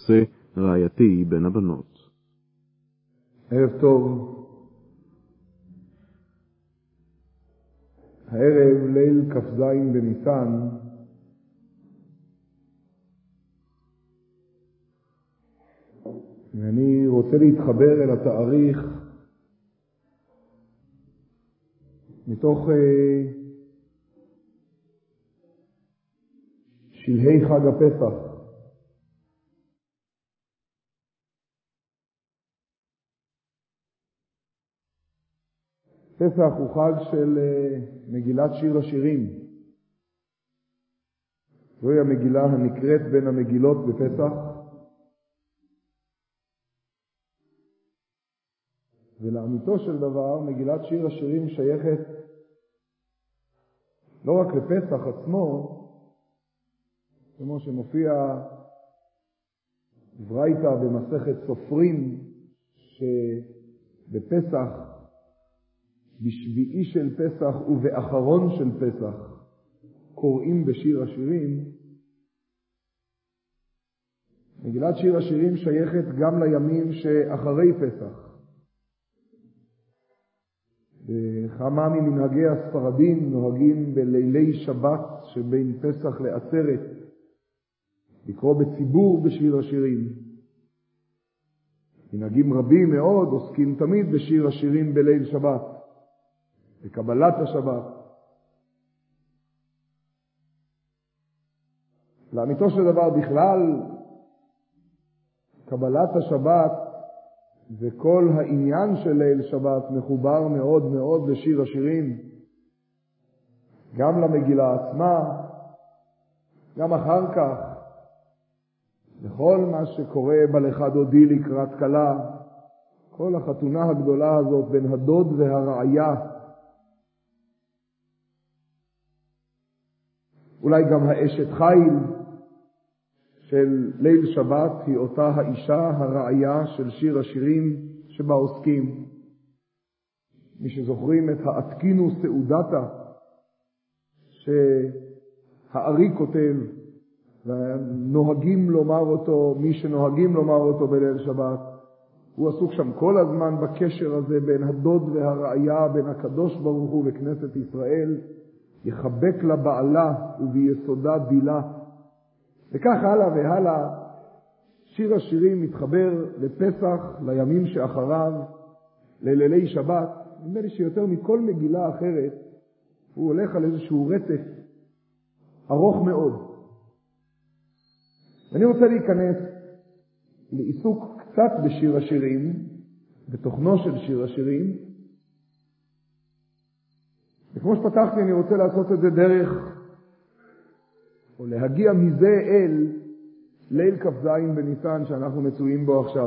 בנושא רעייתי בין הבנות. ערב טוב. הערב ליל כ"ז בניסן, ואני רוצה להתחבר אל התאריך מתוך שלהי חג הפסח. פסח הוא חג של מגילת שיר השירים. זוהי המגילה הנקראת בין המגילות בפסח. ולאמיתו של דבר, מגילת שיר השירים שייכת לא רק לפסח עצמו, כמו שמופיע ברייתא במסכת סופרים, שבפסח, בשביעי של פסח ובאחרון של פסח, קוראים בשיר השירים. מגילת שיר השירים שייכת גם לימים שאחרי פסח. וכמה ממנהגי הספרדים נוהגים בלילי שבת שבין פסח לעצרת לקרוא בציבור בשיר השירים. מנהגים רבים מאוד עוסקים תמיד בשיר השירים בליל שבת, בקבלת השבת. לאמיתו של דבר בכלל, קבלת השבת וכל העניין של ליל שבת מחובר מאוד מאוד לשיר השירים, גם למגילה עצמה, גם אחר כך, לכל מה שקורה בלך דודי לקראת כלה, כל החתונה הגדולה הזאת בין הדוד והרעיה, אולי גם האשת חיל של ליל שבת היא אותה האישה הרעיה של שיר השירים שבה עוסקים. מי שזוכרים את העתקינו סעודתה שהארי כותב, ונוהגים לומר אותו, מי שנוהגים לומר אותו בליל שבת, הוא עסוק שם כל הזמן בקשר הזה בין הדוד והרעיה, בין הקדוש ברוך הוא וכנסת ישראל, יחבק לבעלה וביסודה דילה. וכך הלאה והלאה, שיר השירים מתחבר לפסח, לימים שאחריו, ללילי שבת. נדמה לי שיותר מכל מגילה אחרת, הוא הולך על איזשהו רצף ארוך מאוד. אני רוצה להיכנס לעיסוק קצת בשיר השירים, בתוכנו של שיר השירים. וכמו שפתחתי, אני רוצה לעשות את זה דרך, או להגיע מזה אל ליל כ"ז בניסן שאנחנו מצויים בו עכשיו.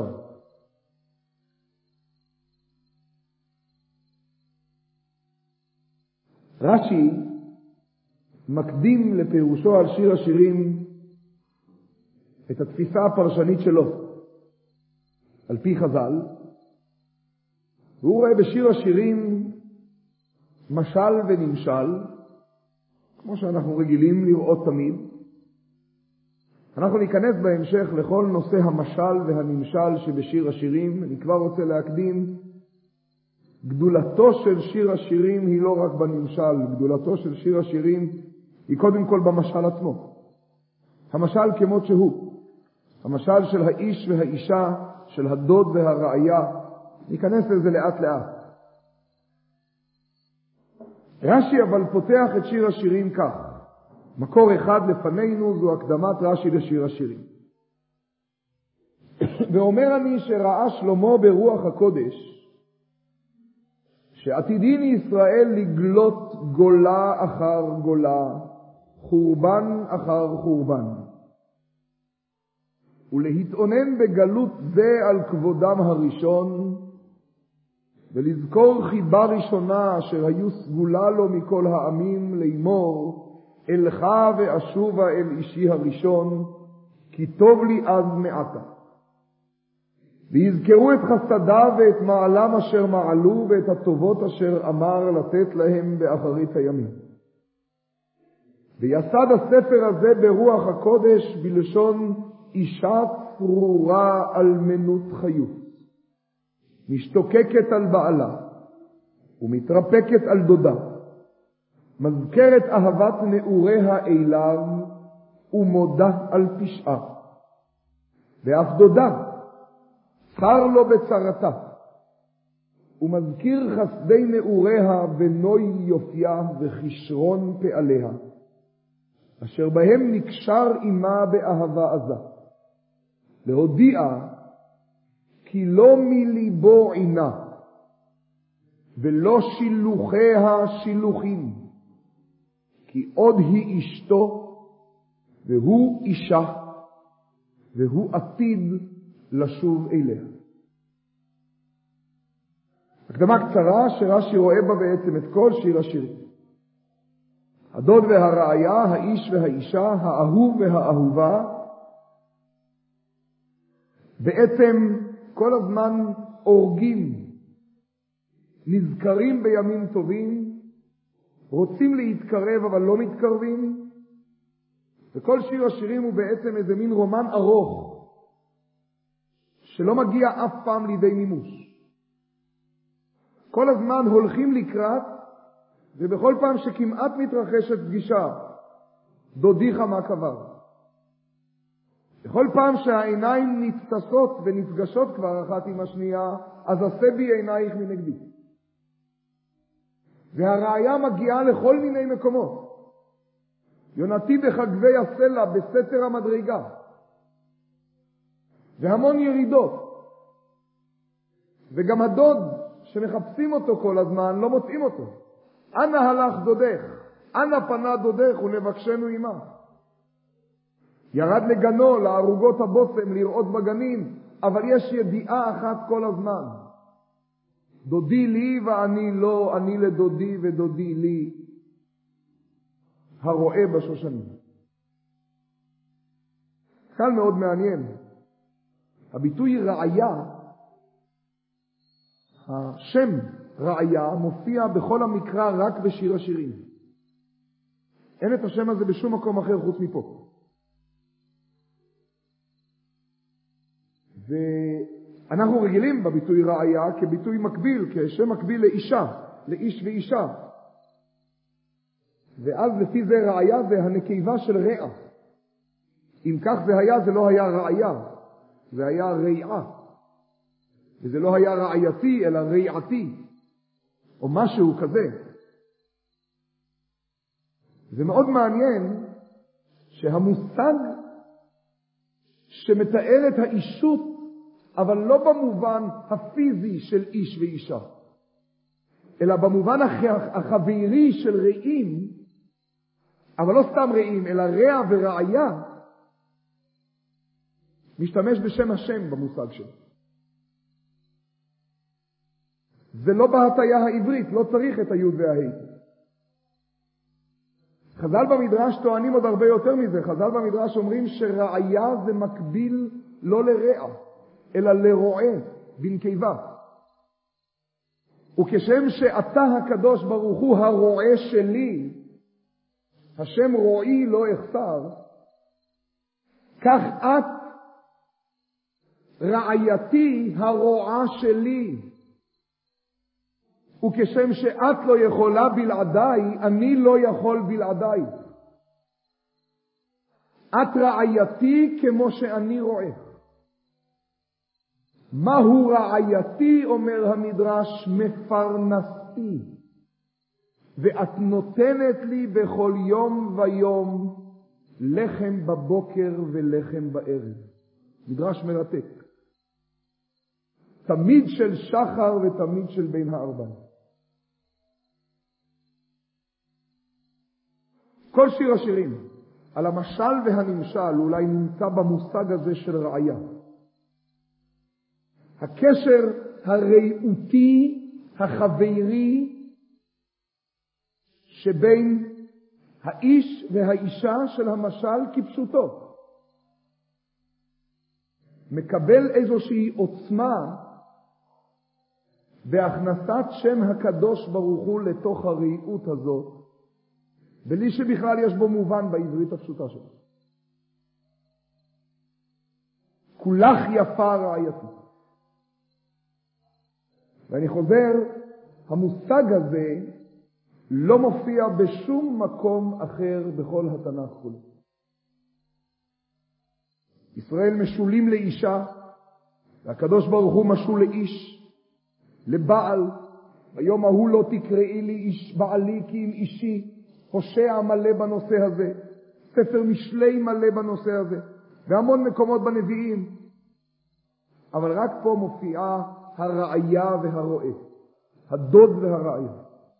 רש"י מקדים לפירושו על שיר השירים את התפיסה הפרשנית שלו, על פי חז"ל, והוא רואה בשיר השירים משל ונמשל, כמו שאנחנו רגילים לראות תמיד. אנחנו ניכנס בהמשך לכל נושא המשל והנמשל שבשיר השירים. אני כבר רוצה להקדים, גדולתו של שיר השירים היא לא רק בנמשל, גדולתו של שיר השירים היא קודם כל במשל עצמו. המשל כמות שהוא, המשל של האיש והאישה, של הדוד והרעיה, ניכנס לזה לאט לאט. רש"י אבל פותח את שיר השירים כך. מקור אחד לפנינו זו הקדמת רש"י לשיר השירים. ואומר אני שראה שלמה ברוח הקודש, שעתידין ישראל לגלות גולה אחר גולה, חורבן אחר חורבן, ולהתאונן בגלות זה על כבודם הראשון, ולזכור חיבה ראשונה אשר היו סגולה לו מכל העמים, לאמור אלך ואשובה אל אישי הראשון, כי טוב לי אז מעתה. ויזכרו את חסדיו ואת מעלם אשר מעלו, ואת הטובות אשר אמר לתת להם באחרית הימים. ויסד הספר הזה ברוח הקודש בלשון אישת אפרורה אלמנות חיות, משתוקקת על בעלה ומתרפקת על דודה, מזכרת אהבת נעוריה אליו ומודה על פשעה, ואף דודה צר לו בצרתה, ומזכיר חסדי נעוריה ונוי יופייה וכישרון פעליה, אשר בהם נקשר עמה באהבה עזה, להודיע כי לא מליבו עינה, ולא שילוחיה שילוחים, כי עוד היא אשתו, והוא אישה, והוא עתיד לשוב אליה. הקדמה קצרה שרש"י רואה בה בעצם את כל שיר השירים. הדוד והרעיה, האיש והאישה, האהוב והאהובה, בעצם כל הזמן אורגים, נזכרים בימים טובים, רוצים להתקרב אבל לא מתקרבים, וכל שיר השירים הוא בעצם איזה מין רומן ארוך, שלא מגיע אף פעם לידי מימוש. כל הזמן הולכים לקראת, ובכל פעם שכמעט מתרחשת פגישה, דודיך מה קבר. בכל פעם שהעיניים נתפסות ונפגשות כבר אחת עם השנייה, אז עשה בי עינייך מנגדי. והרעיה מגיעה לכל מיני מקומות. יונתי בחגבי הסלע בסתר המדרגה. והמון ירידות. וגם הדוד שמחפשים אותו כל הזמן לא מוצאים אותו. אנה הלך דודך, אנה פנה דודך ולבקשנו עמה. ירד לגנו, לערוגות הבוסם, לראות בגנים, אבל יש ידיעה אחת כל הזמן. דודי לי ואני לא, אני לדודי ודודי לי, הרואה בשושנים. כאן מאוד מעניין. הביטוי רעיה, השם רעיה מופיע בכל המקרא רק בשיר השירים. אין את השם הזה בשום מקום אחר חוץ מפה. ואנחנו רגילים בביטוי רעיה כביטוי מקביל, כשם מקביל לאישה, לאיש ואישה. ואז לפי זה רעיה זה הנקבה של רע. אם כך זה היה, זה לא היה רעיה, זה היה רעה. וזה לא היה רעייתי, אלא רעתי, או משהו כזה. זה מאוד מעניין שהמושג שמתאר את האישות, אבל לא במובן הפיזי של איש ואישה, אלא במובן החברי של רעים, אבל לא סתם רעים, אלא רע ורעיה, משתמש בשם השם במושג שלו. זה לא בהטיה העברית, לא צריך את היוד וההי. חז"ל במדרש טוענים עוד הרבה יותר מזה. חז"ל במדרש אומרים שרעיה זה מקביל לא לרע, אלא לרועה, בנקבה. וכשם שאתה הקדוש ברוך הוא הרועה שלי, השם רועי לא אחסר, כך את רעייתי הרועה שלי. וכשם שאת לא יכולה בלעדיי, אני לא יכול בלעדיי. את רעייתי כמו שאני רואה. מהו רעייתי, אומר המדרש, מפרנסתי. ואת נותנת לי בכל יום ויום לחם בבוקר ולחם בערב. מדרש מרתק. תמיד של שחר ותמיד של בין הערביים. כל שיר השירים על המשל והנמשל אולי נמצא במושג הזה של רעיה. הקשר הרעותי, החברי, שבין האיש והאישה של המשל כפשוטו. מקבל איזושהי עוצמה בהכנסת שם הקדוש ברוך הוא לתוך הרעיות הזאת, בלי שבכלל יש בו מובן בעברית הפשוטה שלו. כולך יפה רעייתי. ואני חוזר, המושג הזה לא מופיע בשום מקום אחר בכל התנ"ך כולו. ישראל משולים לאישה, והקדוש ברוך הוא משול לאיש, לבעל. היום ההוא לא תקראי לי איש בעלי כי אם אישי. הושע מלא בנושא הזה, ספר משלי מלא בנושא הזה, והמון מקומות בנביאים. אבל רק פה מופיעה הרעיה והרועה, הדוד והרעיה.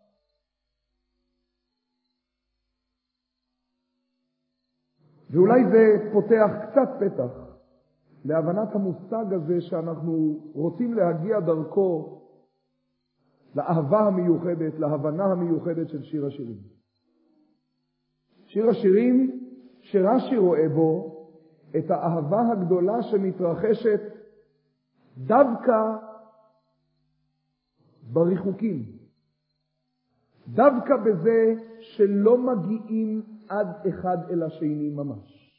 ואולי זה פותח קצת פתח להבנת המושג הזה שאנחנו רוצים להגיע דרכו לאהבה המיוחדת, להבנה המיוחדת של שיר השירים. שיר השירים שרש"י רואה בו את האהבה הגדולה שמתרחשת דווקא בריחוקים. דווקא בזה שלא מגיעים עד אחד אל השני ממש.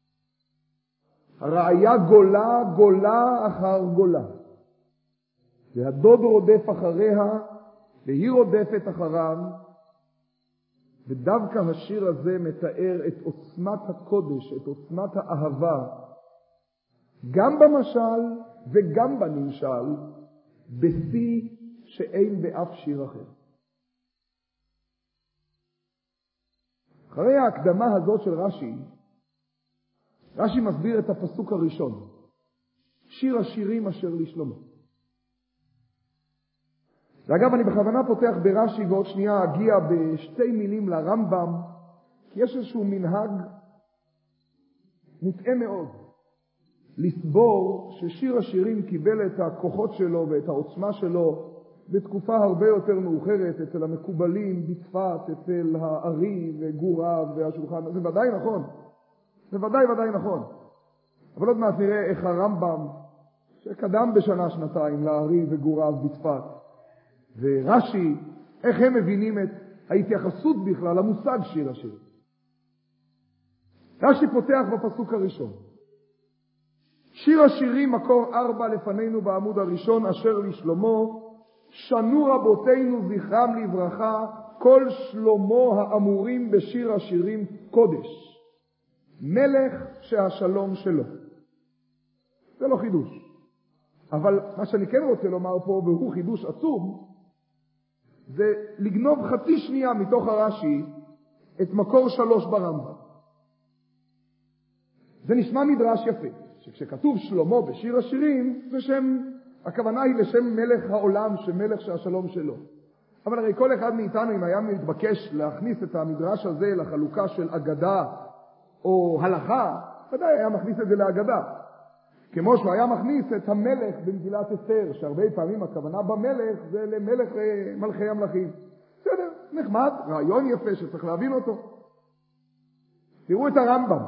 הרעיה גולה אחר גולה. והדוד רודף אחריה, והיא רודפת אחריו. ודווקא השיר הזה מתאר את עוצמת הקודש, את עוצמת האהבה, גם במשל וגם בנמשל, בשיא שאין באף שיר אחר. אחרי ההקדמה הזאת של רש"י מסביר את הפסוק הראשון, שיר השירים אשר לשלמה. ואגב, אני בכוונה פותח ברש"י ועוד שנייה אגיע בשתי מילים לרמב"ם, כי יש איזשהו מנהג מוטעה מאוד לסבור ששיר השירים קיבל את הכוחות שלו ואת העוצמה שלו בתקופה הרבה יותר מאוחרת אצל המקובלים בצפת, אצל הארי וגוריו והשולחן. זה ודאי נכון, זה ודאי נכון. אבל עוד מעט נראה איך הרמב"ם שקדם בשנה שנתיים לארי וגוריו בצפת ורש"י, איך הם מבינים את ההתייחסות בכלל למושג שיר השירים. רש"י פותח בפסוק הראשון, שיר השירים מקור 4 לפנינו בעמוד הראשון, אשר לשלמה, שנו רבותינו זכרם לברכה, כל שלמה האמורים בשיר השירים קודש, מלך שהשלום שלו. זה לא חידוש. אבל מה שאני כן רוצה לומר פה, והוא חידוש עצום, זה לגנוב חצי שנייה מתוך הרש"י את מקור 3 ברמב"ם. זה נשמע מדרש יפה, שכשכתוב שלמה בשיר השירים, זה שם, הכוונה היא לשם מלך העולם, שמלך שהשלום שלו. אבל הרי כל אחד מאיתנו, אם היה מתבקש להכניס את המדרש הזה לחלוקה של אגדה או הלכה, ודאי היה מכניס את זה לאגדה. כמו שהוא היה מכניס את המלך במגילת אסתר, שהרבה פעמים הכוונה במלך זה למלך מלכי המלכים. בסדר, נחמד, רעיון יפה שצריך להבין אותו. תראו את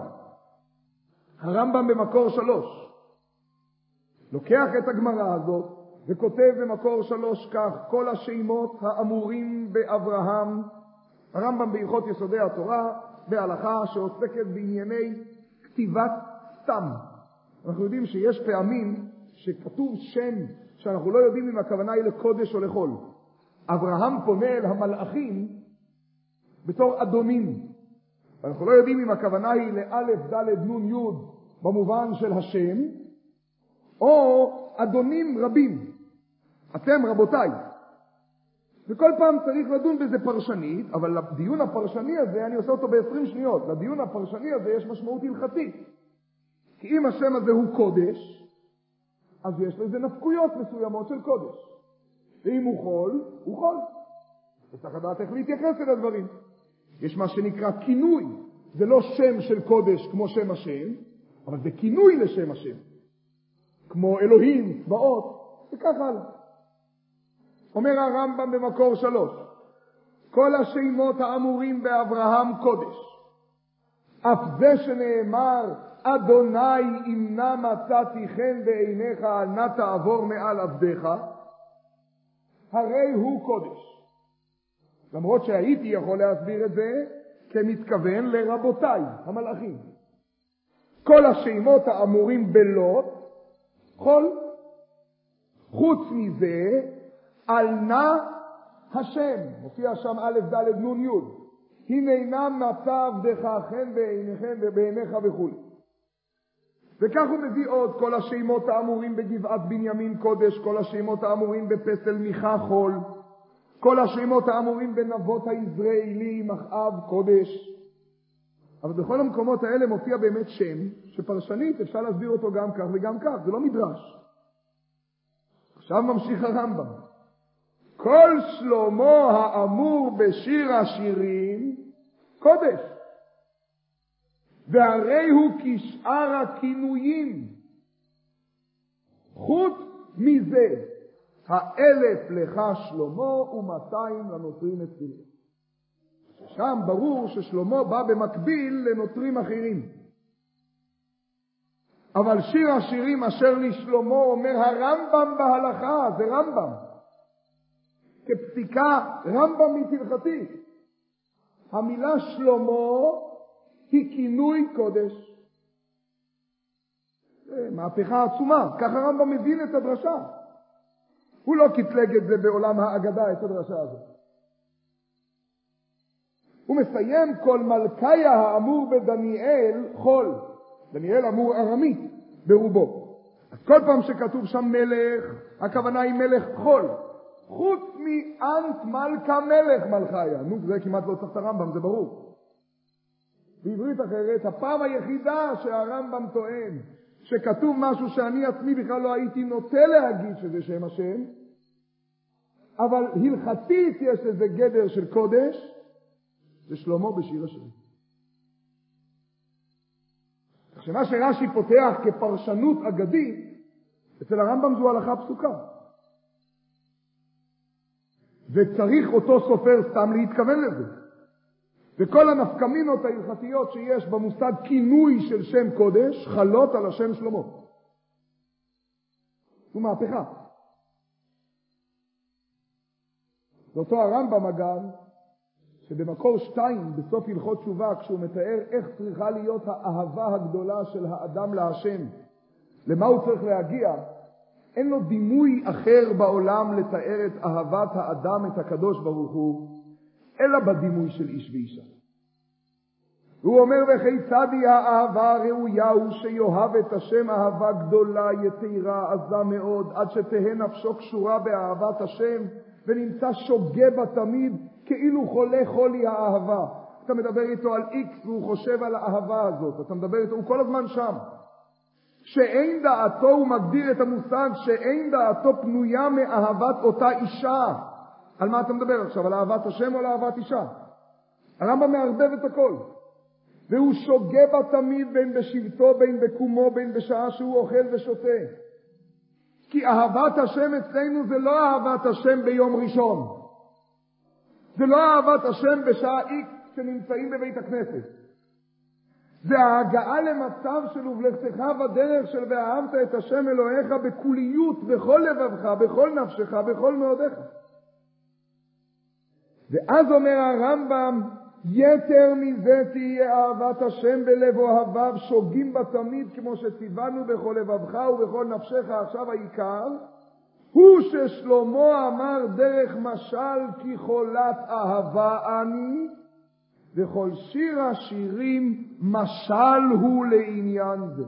הרמב"ם במקור 3. לוקח את הגמרא הזאת וכותב במקור 3 כך, כל השמות האמורים באברהם, הרמב"ם בהלכות יסודי התורה, בהלכה שעוסקת בענייני כתיבת סתם. אנחנו יודעים שיש פעמים שכתוב שם שאנחנו לא יודעים אם הכוונה היא לקודש או לחול. אברהם פונה אל המלאכים בתור אדונים. אנחנו לא יודעים אם הכוונה היא לאלף, דלת, נון, יוד במובן של השם, או אדונים רבים. אתם רבותיי. וכל פעם צריך לדון בזה פרשנית, אבל לדיון הפרשני הזה, אני עושה אותו ב-20 שניות, לדיון הפרשני הזה יש משמעות הלכתית. כי אם השם הזה הוא קודש, אז יש לזה נפקויות מסוימות של קודש. ואם הוא חול, הוא חול. וצריך לדעת איך להתייחס אל הדברים. יש מה שנקרא כינוי. זה לא שם של קודש כמו שם השם, אבל זה כינוי לשם השם. כמו אלוהים, צבאות, וכך הלאה. אומר הרמב"ם במקור 3, כל השמות האמורים באברהם קודש. אף זה שנאמר, אדוני אם נא מצאתי חן בעיניך, נא תעבור מעל עבדיך, הרי הוא קודש. למרות שהייתי יכול להסביר את זה כמתכוון לרבותיי, המלאכים. כל השמות האמורים בלוט, חול. חוץ מזה, על נא השם, מופיע שם א' ד' נ' י', הנה מצב דך חן בעיניכם ובעיניך וכו'. וכך הוא מביא עוד כל השמות האמורים בגבעת בנימין קודש, כל השמות האמורים בפסל מיכה חול, כל השמות האמורים בנבות היזרעאלי מחאב קודש. אבל בכל המקומות האלה מופיע באמת שם, שפרשנית אפשר להסביר אותו גם כך וגם כך, זה לא מדרש. עכשיו ממשיך הרמב"ם. כל שלמה האמור בשיר השירים קודש, והרי הוא כשאר הכינויים. חוץ מזה, 1,000 לך שלמה ו200 לנוטרים אצלנו. שם ברור ששלמה בא במקביל לנוטרים אחרים. אבל שיר השירים אשר לשלמה אומר הרמב"ם בהלכה, זה רמב"ם. כפסיקה רמב"מית הלכתית. המילה שלמה היא כינוי קודש. זה מהפכה עצומה, ככה הרמב"ם מבין את הדרשה. הוא לא קטלג את זה בעולם האגדה, את הדרשה הזאת. הוא מסיים כל מלכיה האמור בדניאל חול. דניאל אמור ארמית ברובו. אז כל פעם שכתוב שם מלך, הכוונה היא מלך חול. חוץ מאנט מלכה מלך מלכיה. נו, זה כמעט לא צריך את הרמב"ם, זה ברור. בעברית אחרת, הפעם היחידה שהרמב"ם טוען שכתוב משהו שאני עצמי בכלל לא הייתי נוטה להגיד שזה שם השם, אבל הלכתית יש לזה גדר של קודש, זה שלמה בשיר השירים. שמה שרש"י פותח כפרשנות אגדית, אצל הרמב"ם זו הלכה פסוקה. וצריך אותו סופר סתם להתכוון לזה. וכל הנפקמינות ההלכתיות שיש במושג כינוי של שם קודש, חלות על השם שלמה. זו מהפכה. זה אותו הרמב"ם אגב, שבמקור 2, בסוף הלכות תשובה, כשהוא מתאר איך צריכה להיות האהבה הגדולה של האדם להשם, למה הוא צריך להגיע, אין לו דימוי אחר בעולם לתאר את אהבת האדם את הקדוש ברוך הוא, אלא בדימוי של איש ואישה. הוא אומר, וכיצד היא האהבה הראויה הוא שיאהב את השם אהבה גדולה, יתירה, עזה מאוד, עד שתהא נפשו קשורה באהבת השם, ונמצא שוגה בה תמיד, כאילו חולה חולי האהבה. אתה מדבר איתו על איקס, והוא חושב על האהבה הזאת. אתה מדבר איתו, הוא כל הזמן שם. שאין דעתו, הוא מגדיר את המושג, שאין דעתו פנויה מאהבת אותה אישה. על מה אתה מדבר עכשיו? על אהבת השם או על אהבת אישה? הרמב"ם מערבב את הכל. והוא שוגה בה תמיד בין בשבתו, בין בקומו, בין בשעה שהוא אוכל ושותה. כי אהבת השם אצלנו זה לא אהבת השם ביום ראשון. זה לא אהבת השם בשעה איקס שנמצאים בבית הכנסת. זה ההגעה למצב של ובלכתך בדרך של ואהבת את השם אלוהיך בכוליות, בכל לבבך, בכל נפשך, בכל מאודיך. ואז אומר הרמב"ם, יתר מזה תהיה אהבת השם בלב אוהביו, שוגים בה תמיד כמו שציוונו בכל לבבך ובכל נפשך. עכשיו העיקר הוא ששלמה אמר דרך משל כי חולת אהבה אני, וכל שיר השירים משל הוא לעניין זה.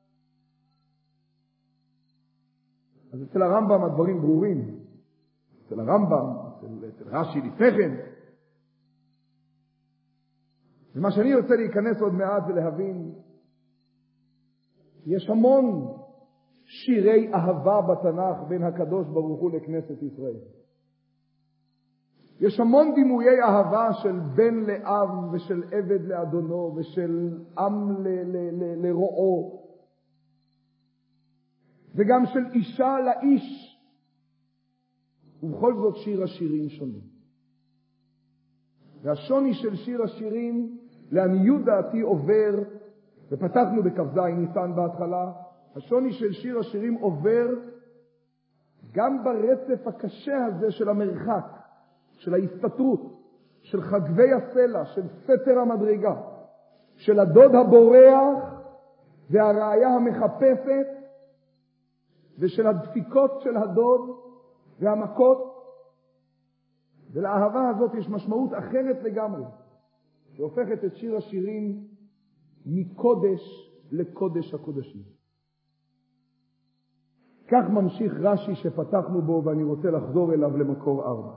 אז אצל הרמב"ם הדברים ברורים. אצל הרמב"ם, אצל רש"י לפני כן. ומה שאני רוצה להיכנס עוד מעט ולהבין, יש המון שירי אהבה בתנ"ך בין הקדוש ברוך הוא לכנסת ישראל. יש המון דימויי אהבה של בן לאב ושל עבד לאדונו ושל עם לרועו, וגם של אישה לאיש, ובכל זאת שיר השירים שונים. והשוני של שיר השירים לעניות דעתי עובר, ופתחנו בכ"ז ניסן בהתחלה, השוני של שיר השירים עובר גם ברצף הקשה הזה של המרחק, של ההסתתרות, של חגבי הסלע, של סתר המדרגה, של הדוד הבורח והראיה המחפשת, ושל הדפיקות של הדוד והמכות. ולאהבה הזאת יש משמעות אחרת לגמרי, שהופכת את שיר השירים מקודש לקודש הקודשים. כך ממשיך רש"י שפתחנו בו, ואני רוצה לחזור אליו למקור 4.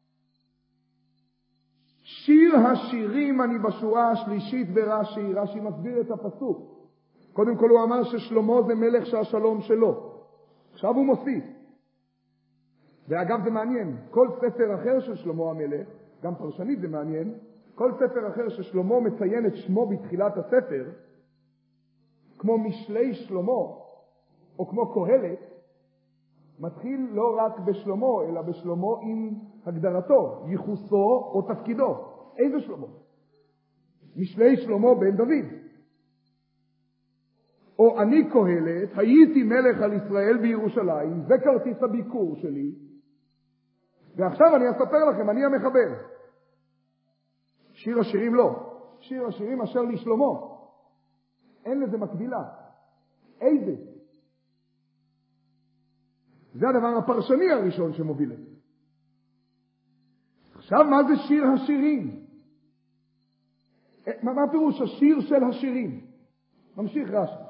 שיר השירים, אני בשורה השלישית ברש"י, רש"י מסביר את הפסוק. קודם כל הוא אמר ששלמה זה מלך שהשלום שלו. עכשיו הוא מוסיף. ואגב זה מעניין, כל ספר אחר של שלמה המלך, גם פרשנית זה מעניין, כל ספר אחר ששלמה מציין את שמו בתחילת הספר, כמו משלי שלמה, או כמו קהלת, מתחיל לא רק בשלמה, אלא בשלמה עם הגדרתו, ייחוסו או תפקידו. איזה שלמה? משלי שלמה בן דוד. או אני קהלת, הייתי מלך על ישראל בירושלים, זה כרטיס הביקור שלי, ועכשיו אני אספר לכם, אני המחבר. שיר השירים לא. שיר השירים אשר לשלמה. אין לזה מקבילה. איזה? זה הדבר הפרשני הראשון שמוביל את זה. עכשיו, מה זה שיר השירים? מה פירוש השיר של השירים? ממשיך רש"י.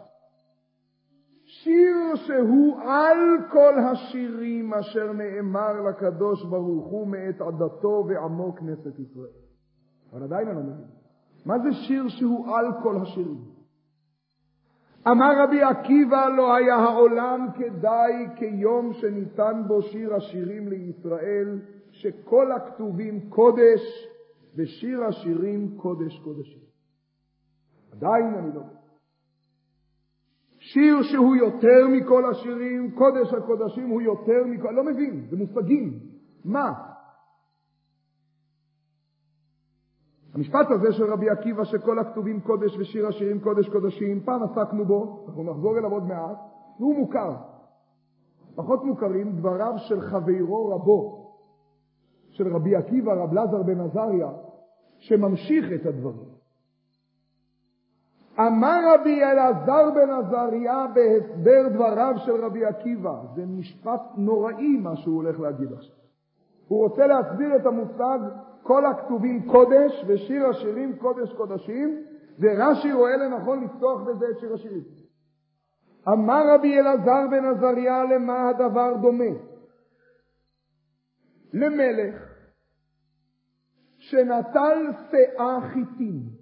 שיר שהוא על כל השירים אשר נאמר לקדוש ברוך הוא מאת עדתו ועמו כנסת ישראל. אבל עדיין אני לא מבין. מה זה שיר שהוא על כל השירים? אמר רבי עקיבא, לא היה העולם כדאי כיום שניתן בו שיר השירים לישראל, שכל הכתובים קודש ושיר השירים קודש קודשים. עדיין אני לא מבין. שיר שהוא יותר מכל השירים, קודש הקודשים הוא יותר מכל, לא מבין, זה מושגים. מה? המשפט הזה של רבי עקיבא שכל הכתובים קודש ושיר השירים קודש קודשים, פעם עסקנו בו, אנחנו נחזור אליו עוד מעט, והוא מוכר. פחות מוכרים דבריו של חברו רבו, של רבי עקיבא, רב אלעזר בן עזריה, שממשיך את הדברים. אמר רבי אלעזר בן עזריה בהסבר דבריו של רבי עקיבא. זה משפט נוראי מה שהוא הולך להגיד עכשיו. הוא רוצה להסביר את המושג כל הכתובים קודש ושיר השירים קודש קודשים, ורש"י רואה לנכון לפתוח בזה את שיר השירים. אמר רבי אלעזר בן עזריה, למה הדבר דומה? למלך שנטל שאה חיטים.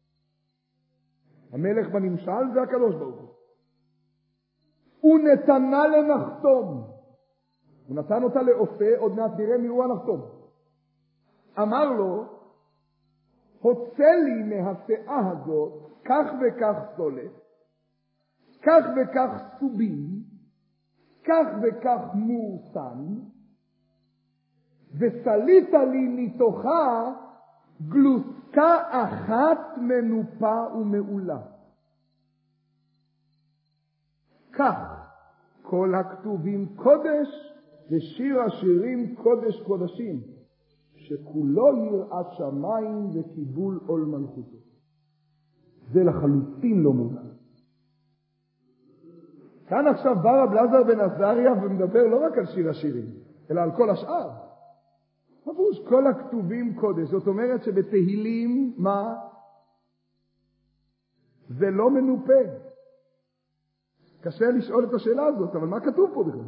המלך בנמשל זה הקדוש ברוך הוא. הוא נתנה לנחתום. הוא נתן אותה לאופה, עוד מעט נראה מי הוא הנחתום. אמר לו, הוצא לי מהשאה הזאת כך וכך סולת, כך וכך סובים, כך וכך מורסן, וסלית לי מתוכה גלוסקה אחת מנופה ומעולה. כך כל הכתובים קודש ושיר השירים קודש קודשים, שכולו יראת שמיים וקיבול עול מלכותו. זה לחלוטין לא מובן. כאן עכשיו בא רב אלעזר בן עזריה ומדבר לא רק על שיר השירים, אלא על כל השאר. מפוש, כל הכתובים קודש. זאת אומרת שבתהילים, מה? זה לא מנופה. קשה לשאול את השאלה הזאת, אבל מה כתוב פה בכלל?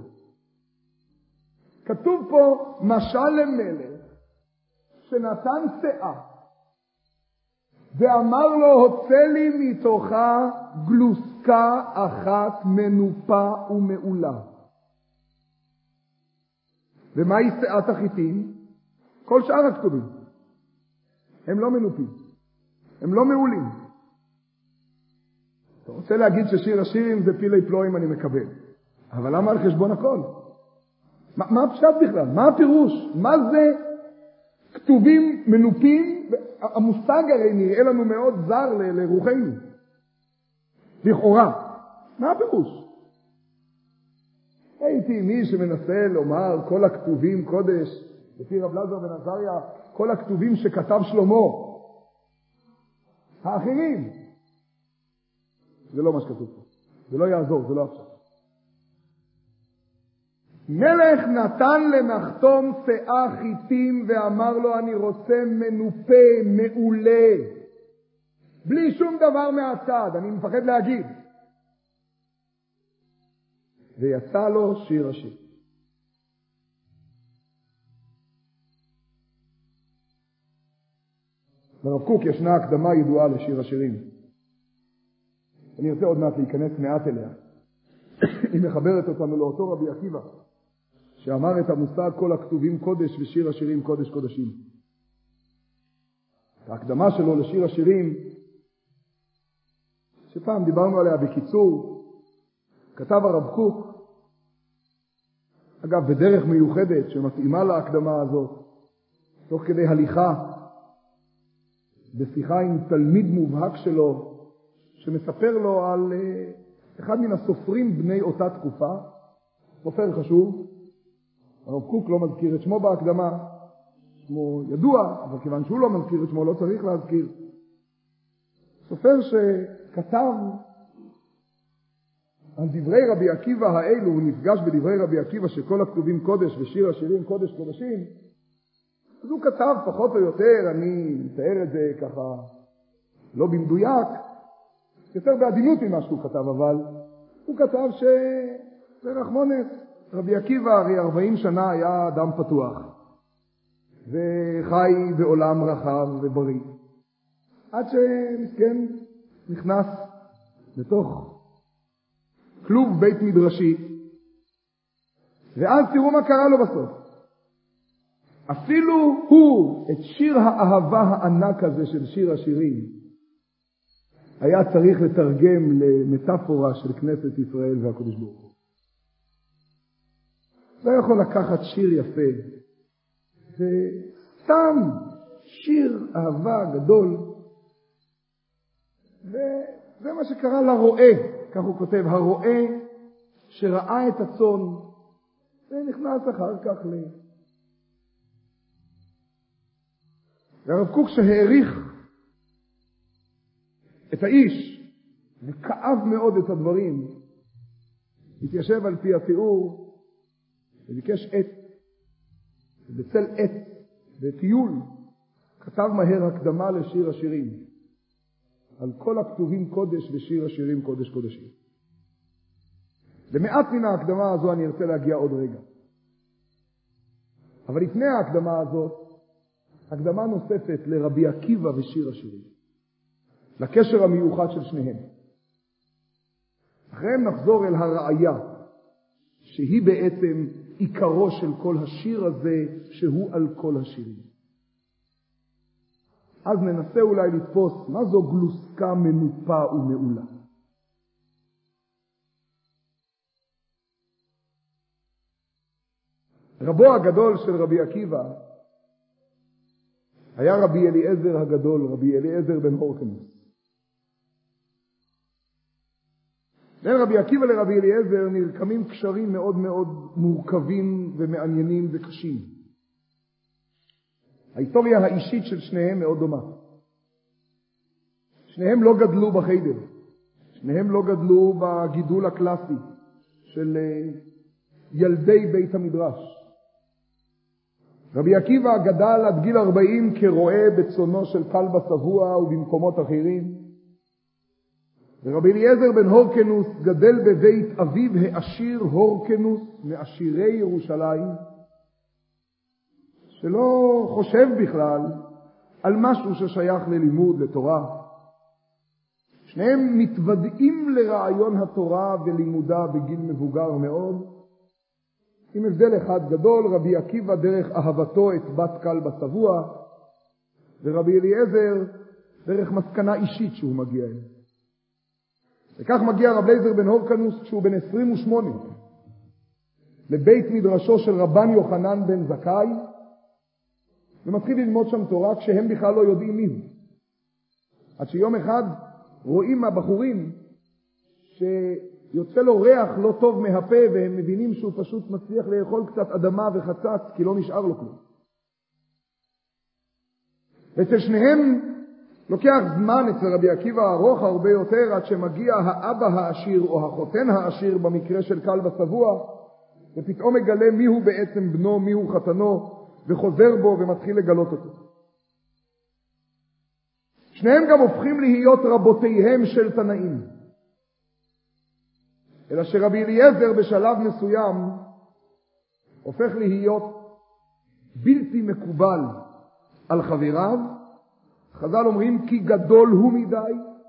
כתוב פה משל למלך שנתן שאה ואמר לו, הוצא לי מתוכה גלוסקה אחת מנופה ומעולה. ומהי שאת החיטים? כל שאר הכתובים. הם לא מנופים. הם לא מעולים. אתה רוצה להגיד ששיר השירים זה פילי פלואים, אני מקבל. אבל למה על חשבון הכל? מה הפשט בכלל? מה הפירוש? מה זה כתובים מנופים? המושג הרי נראה לנו מאוד זר לרוחנו. לכאורה. מה הפירוש? הייתי מי שמנסה לומר כל הכתובים קודש, לפי רב אלעזר בן עזריה, כל הכתובים שכתב שלמה, האחרים. זה לא מה שכתוב פה. זה לא יעזור, זה לא עכשיו. מלך נתן למחתום שאה חיטים ואמר לו, אני רוצה מנופה, מעולה, בלי שום דבר מהצד, אני מפחד להגיד. ויצא לו שיר השיר. ברב קוק ישנה הקדמה ידועה לשיר השירים. אני רוצה עוד מעט להיכנס מעט אליה. היא מחברת אותנו לאותו רבי עקיבא, שאמר את המושג כל הכתובים קודש ושיר השירים קודש קודשים. ההקדמה שלו לשיר השירים, שפעם דיברנו עליה בקיצור, כתב הרב קוק, אגב בדרך מיוחדת שמתאימה להקדמה הזאת, תוך כדי הליכה, בשיחה עם תלמיד מובהק שלו, שמספר לו על אחד מן הסופרים בני אותה תקופה, סופר חשוב, הרב קוק לא מזכיר את שמו בהקדמה, שמו ידוע, אבל כיוון שהוא לא מזכיר את שמו לא צריך להזכיר. סופר שכתב על דברי רבי עקיבא האלו, הוא נפגש בדברי רבי עקיבא שכל הכתובים קודש ושיר השירים קודש קודשים, אז הוא כתב פחות או יותר, אני מתאר את זה ככה לא במדויק, יותר בעדינות ממה שהוא כתב, אבל הוא כתב שזה רחמונס. רבי עקיבא הרי 40 שנה היה אדם פתוח, וחי בעולם רחב ובריא, עד שמסכן נכנס לתוך כלוב בית מדרשי, ואז תראו מה קרה לו בסוף. אפילו הוא את שיר האהבה הענק הזה של שיר השירים היה צריך לתרגם למטאפורה של כנסת ישראל והקדוש ברוך הוא. לא יכול לקחת שיר יפה, זה סתם שיר אהבה גדול, וזה מה שקרה לרועה, כך הוא כותב, הרועה שראה את הצאן ונכנס אחר כך והרב קוק שהעריך את האיש וכאב מאוד את הדברים, התיישב על פי התיאור וביקש עת, ובצל עת וטיול כתב מהר הקדמה לשיר השירים על כל הכתובים קודש ושיר השירים קודש קודשים. למעט מן ההקדמה הזו אני ארצה להגיע עוד רגע, אבל לפני ההקדמה הזאת הקדמה נוספת לרבי עקיבא ושיר השירים, לקשר המיוחד של שניהם. אחריהם נחזור אל הראיה שהיא בעצם עיקרו של כל השיר הזה, שהוא על כל השירים. אז ננסה אולי לתפוס מה זו גלוסקה מנופה ומעולה. רבו הגדול של רבי עקיבא היה רבי אליעזר הגדול, רבי אליעזר בן הורקנוס. בין רבי עקיבא לרבי אליעזר נרקמים קשרים מאוד מאוד מורכבים ומעניינים וקשים. ההיסטוריה האישית של שניהם מאוד דומה. שניהם לא גדלו בחיידר, שניהם לא גדלו בגידול הקלאסי של ילדי בית המדרש. רבי עקיבא גדל עד גיל 40 כרועה בצונו של כלבא שבוע ובמקומות אחרים. ורבי אליעזר בן הורקנוס גדל בבית אביו העשיר הורקנוס מעשירי ירושלים, שלא חושב בכלל על משהו ששייך ללימוד, לתורה. שניהם מתוודעים לרעיון התורה ולימודה בגיל מבוגר מאוד, עם הבדל אחד גדול, רבי עקיבא דרך אהבתו את בת כלבא שבוע, ורבי אליעזר דרך מסקנה אישית שהוא מגיע אליה. וכך מגיע רב אליעזר בן הורקנוס כשהוא בן 28 לבית מדרשו של רבן יוחנן בן זכאי, ומתחיל ללמוד שם תורה כשהם בכלל לא יודעים מי הוא. עד שיום אחד רואים מהבחורים שיוצא לו ריח לא טוב מהפה, והם מבינים שהוא פשוט מצליח לאכול קצת אדמה וחצץ כי לא נשאר לו כלום. ואצל שניהם לוקח זמן, אצל רבי עקיבא ארוך הרבה יותר, עד שמגיע האבא העשיר או החותן העשיר במקרה של כלבא שבוע, ופתאום מגלה מיהו בעצם בנו, מיהו חתנו, וחוזר בו ומתחיל לגלות אותו. שניהם גם הופכים להיות רבותיהם של תנאים. אלא שרבי אליעזר בשלב מסוים הופך להיות בלתי מקובל על חבריו. חז"ל אומרים כי גדול הוא מדי,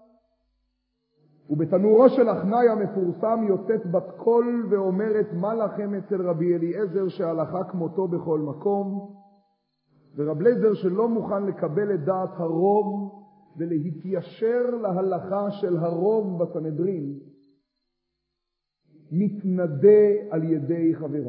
ובתנורו של אחנאי המפורסם יוצאת בת קול ואומרת מה לכם אצל רבי אליעזר שהלכה כמותו בכל מקום, ורב אליעזר שלא מוכן לקבל את דעת הרוב ולהתיישר להלכה של הרוב בסנהדרין, מתנדה על ידי חבריו.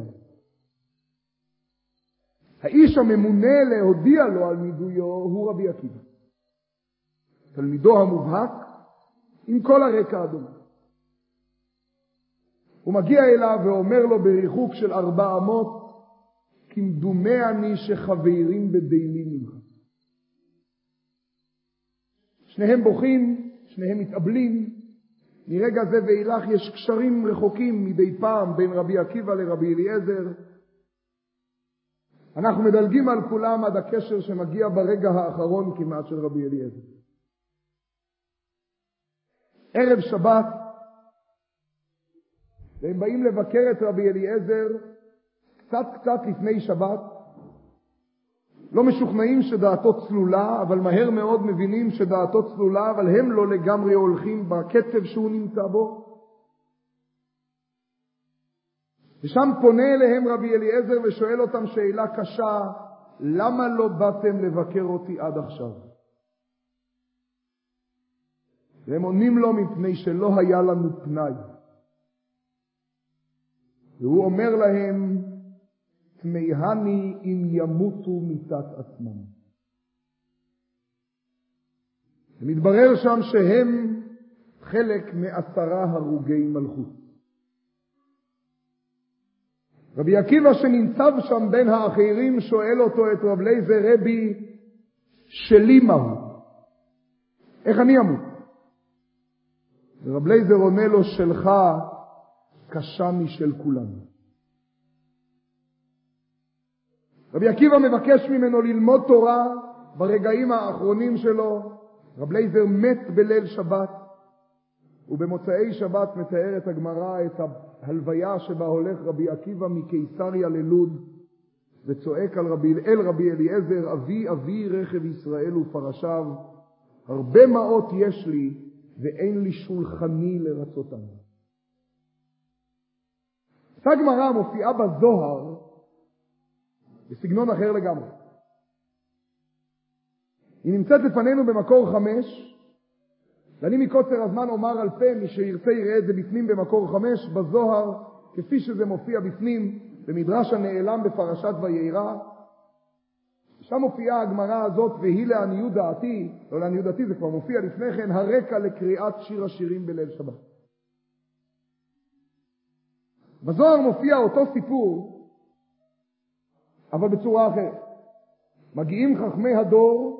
האיש הממונה להודיע לו על נידויו הוא רבי עקיבא, תלמידו המובהק עם כל הרקע הדומה. הוא מגיע אליו ואומר לו בריחוק של 4 אמות, כמדומה אני שחברים בדיני ממך. שניהם בוכים, שניהם מתאבלים. מרגע זה ואילך יש קשרים רחוקים מדי פעם בין רבי עקיבא לרבי אליעזר. אנחנו מדלגים על כולם עד הקשר שמגיע ברגע האחרון כמעט של רבי אליעזר. ערב שבת, והם באים לבקר את רבי אליעזר קצת לפני שבת. לא משוכנעים שדעתו צלולה, אבל מהר מאוד מבינים שדעתו צלולה, אבל הם לא לגמרי הולכים בקצב שהוא נמצא בו. ושם פונה אליהם רבי אליעזר ושואל אותם שאלה קשה, למה לא באתם לבקר אותי עד עכשיו? והם עונים לו מפני שלא היה לנו פנאי. והוא אומר להם, תמהני אם ימותו מיתת עצמם. ומתברר שם שהם חלק מ10 הרוגי מלכות. רבי עקיבא שנמצב שם בין האחרים שואל אותו את רב אליעזר, רבי, שלי מהו? איך אני אמות? ורב אליעזר עונה לו, שלך קשה משל כולנו. רבי עקיבא מבקש ממנו ללמוד תורה ברגעים האחרונים שלו. רב אליעזר מת בליל שבת, ובמוצאי שבת מתארת הגמרא את ההלוויה שבה הולך רבי עקיבא מקיסריה ללוד, וצועק אל רבי אליעזר, אבי אבי רכב ישראל ופרשיו, הרבה מעות יש לי ואין לי שולחני לרצותם. אותה גמרא מופיעה בזוהר בסגנון אחר לגמרי. היא נמצאת לפנינו במקור 5, ואני מקוצר הזמן אומר על פה, מי שירצה יראה את זה בפנים במקור 5, בזוהר, כפי שזה מופיע בפנים, במדרש הנעלם בפרשת ויירא. שם מופיעה הגמרא הזאת, והיא לעניות דעתי, לא לעניות דעתי, זה כבר מופיע לפני כן, הרקע לקריאת שיר השירים בליל שבת. בזוהר מופיע אותו סיפור, אבל בצורה אחרת. מגיעים חכמי הדור,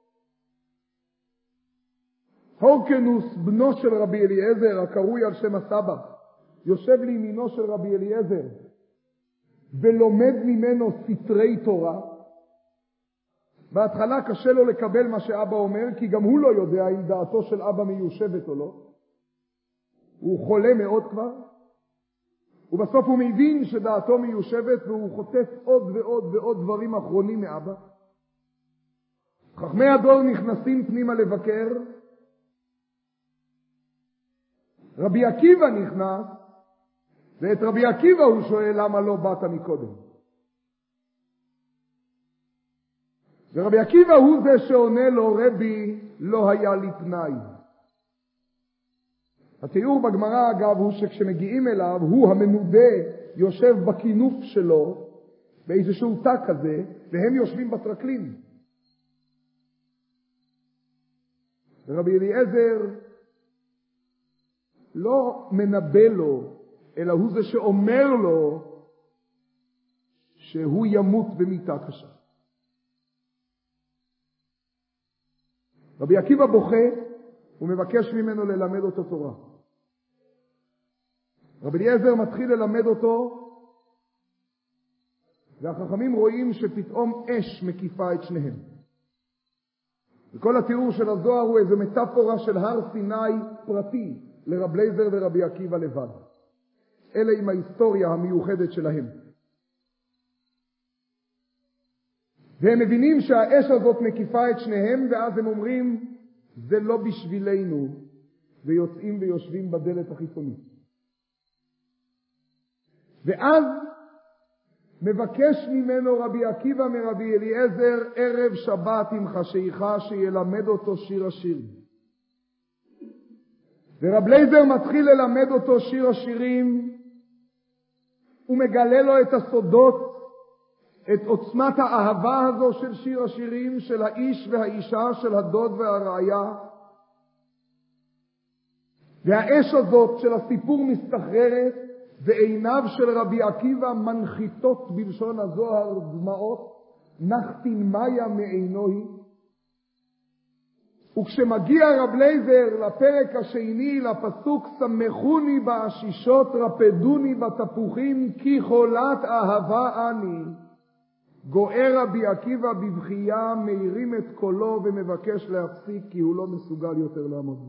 הורקנוס בנו של רבי אליעזר, הקרוי על שם הסבא, יושב לימינו של רבי אליעזר, ולומד ממנו סתרי תורה. בהתחלה קשה לו לקבל מה שאבא אומר, כי גם הוא לא יודע אם דעתו של אבא מיושבת או לא. הוא חולה מאוד כבר, ובסוף הוא מבין שדעתו מיושבת, והוא חוטף עוד ועוד ועוד דברים אחרונים מאבא. חכמי הדור נכנסים פנימה לבקר, רבי עקיבא נכנס, ואת רבי עקיבא הוא שואל, למה לא באת מקודם? ורבי עקיבא הוא זה שעונה לו, רבי, לא היה לי פנאי. התיאור בגמרא אגב הוא שכשמגיעים אליו, הוא המנודה יושב בכינוף שלו, באיזשהו תא כזה, והם יושבים בטרקלין. ורבי אליעזר לא מנבא לו, אלא הוא זה שאומר לו שהוא ימות במיתה קשה. רבי עקיבא בוכה ומבקש ממנו ללמד אותו תורה. רבי אליעזר מתחיל ללמד אותו והחכמים רואים שפתאום אש מקיפה את שניהם. וכל התיאור של הזוהר הוא איזו מטאפורה של הר סיני פרטי לרב לייזר ורבי עקיבא לבד. אלה עם ההיסטוריה המיוחדת שלהם. והם מבינים שהאש הזאת מקיפה את שניהם, ואז הם אומרים, זה לא בשבילנו, ויוצאים ויושבים בדלת החיצונית. ואז מבקש ממנו רבי עקיבא מרבי אליעזר ערב שבת עם חשיכה שילמד אותו שיר השירים. ורב לייזר מתחיל ללמד אותו שיר השירים, ומגלה לו את הסודות, את עוצמת האהבה הזו של שיר השירים, של האיש והאישה, של הדוד והרעיה. והאש הזאת של הסיפור מסתחררת, ועיניו של רבי עקיבא מנחיתות בלשון הזוהר דמעות, נחתין מאיה מעינוי. וכשמגיע רב לייזר לפרק השני, לפסוק שמחוני בעשישות רפדוני בתפוחים כי חולת אהבה אני, גוער רבי עקיבא בבכייה, מאירים את קולו ומבקש להפסיק כי הוא לא מסוגל יותר לעמוד.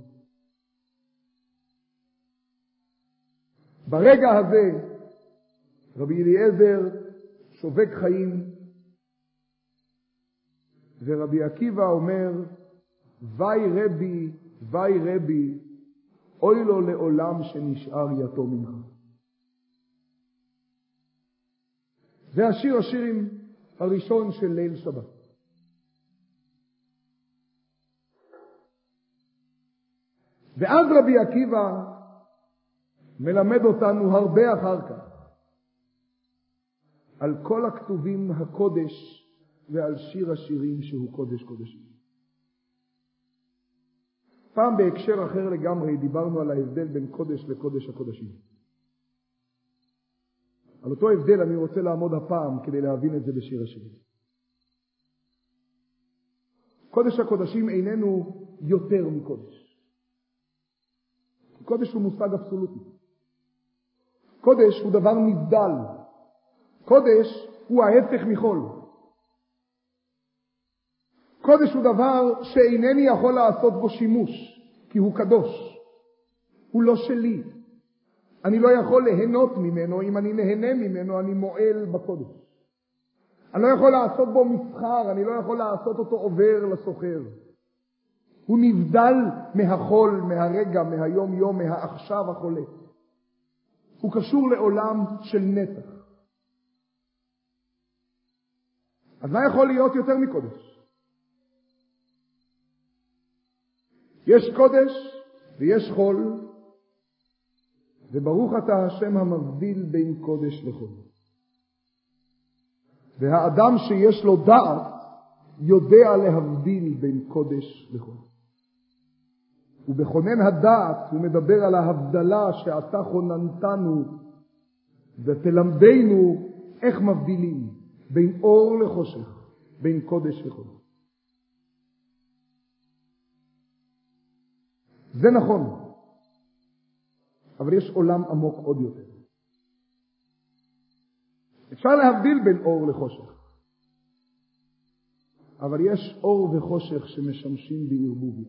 ברגע הזה רבי אליעזר שובק חיים, ורבי עקיבא אומר, וי רבי, אוי לו לעולם שנשאר יתום ממך. זה השיר השירים הראשון של ליל שבת. ואז רבי עקיבא מלמד אותנו הרבה אחר כך על כל הכתובים הקודש ועל שיר השירים שהוא קודש קודשים. פעם בהקשר אחר לגמרי דיברנו על ההבדל בין קודש לקודש הקודשים. על אותו הבדל אני רוצה לעמוד הפעם כדי להבין את זה בשיר השירים. קודש הקודשים איננו יותר מקודש. קודש הוא מושג אבסולוטי. קודש הוא דבר נבדל. קודש הוא ההפך מחול. קודש הוא דבר שאינני יכול לעשות בו שימוש, כי הוא קדוש. הוא לא שלי. אני לא יכול ליהנות ממנו, אם אני נהנה ממנו אני מועל בקודש. אני לא יכול לעשות בו מסחר, אני לא יכול לעשות אותו עובר לסוחר. הוא נבדל מהחול, מהרגע, מהיום יום, מהעכשיו החולה. הוא קשור לעולם של נצח. אז מה יכול להיות יותר מקודש? יש קודש ויש חול, וברוך אתה השם המבדיל בין קודש לחול. והאדם שיש לו דעת יודע להבדיל בין קודש לחול. ובכונן הדעת הוא מדבר על ההבדלה שאתה חוננתנו ותלמדנו איך מבדילים בין אור לחושך, בין קודש לחול. זה נכון, אבל יש עולם עמוק עוד יותר. אפשר להבדיל בין אור לחושך, אבל יש אור וחושך שמשמשים בערבוביה.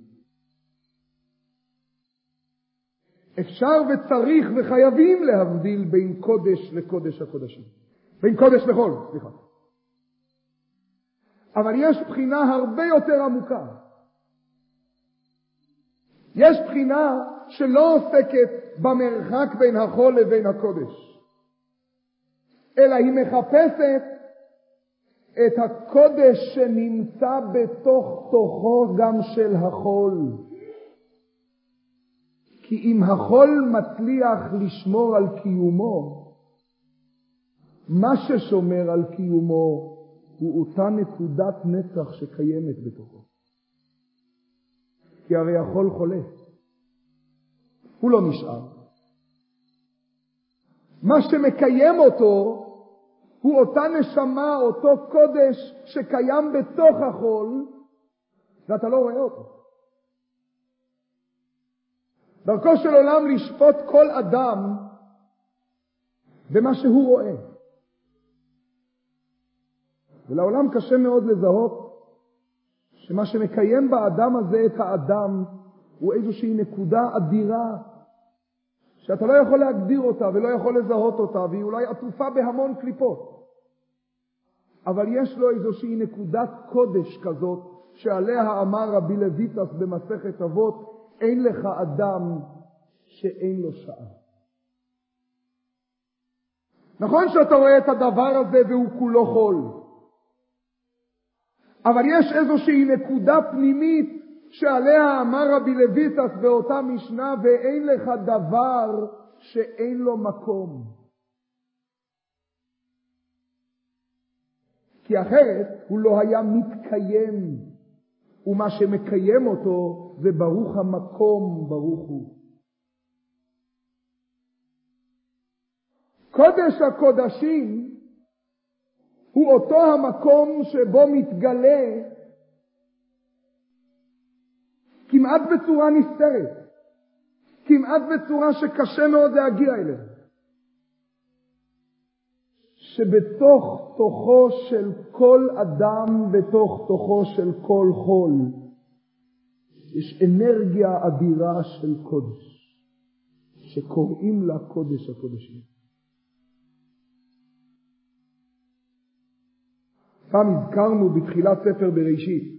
אפשר וצריך וחייבים להבדיל בין קודש לקודש הקודשים. בין קודש לחול, סליחה. אבל יש בחינה הרבה יותר עמוקה. יש בחינה שלא עוסקת במרחק בין החול לבין הקודש, אלא היא מחפשת את הקודש שנמצא בתוך תוכו גם של החול. כי אם החול מצליח לשמור על קיומו, מה ששומר על קיומו הוא אותה נקודת נצח שקיימת בתוכו. כי הרי החול חולה. הוא לא נשאר. מה שמקיים אותו הוא אותה נשמה, אותו קודש שקיים בתוך החול, ואתה לא רואה אותו. דרכו של עולם לשפוט כל אדם במה שהוא רואה. ולעולם קשה מאוד לזהות שמה שמקיים באדם הזה את האדם הוא איזושהי נקודה אדירה שאתה לא יכול להגדיר אותה ולא יכול לזהות אותה, והיא אולי עטופה בהמון קליפות. אבל יש לו איזושהי נקודת קודש כזאת שעליה אמר רבי לויטס במסכת אבות, אין לך אדם שאין לו שעה. נכון שאתה רואה את הדבר הזה והוא כולו חול, אבל יש איזושהי נקודה פנימית שעליה אמר רבי לויטס באותה משנה, ואין לך דבר שאין לו מקום. כי אחרת הוא לא היה מתקיים, ומה שמקיים אותו זה ברוך המקום ברוך הוא. קודש הקודשים הוא אותו המקום שבו מתגלה כמעט בצורה נסתרת, כמעט בצורה שקשה מאוד להגיע אליה, שבתוך תוכו של כל אדם, בתוך תוכו של כל חול, יש אנרגיה אדירה של קודש, שקוראים לה קודש הקודשים. פעם הזכרנו בתחילת ספר בראשית,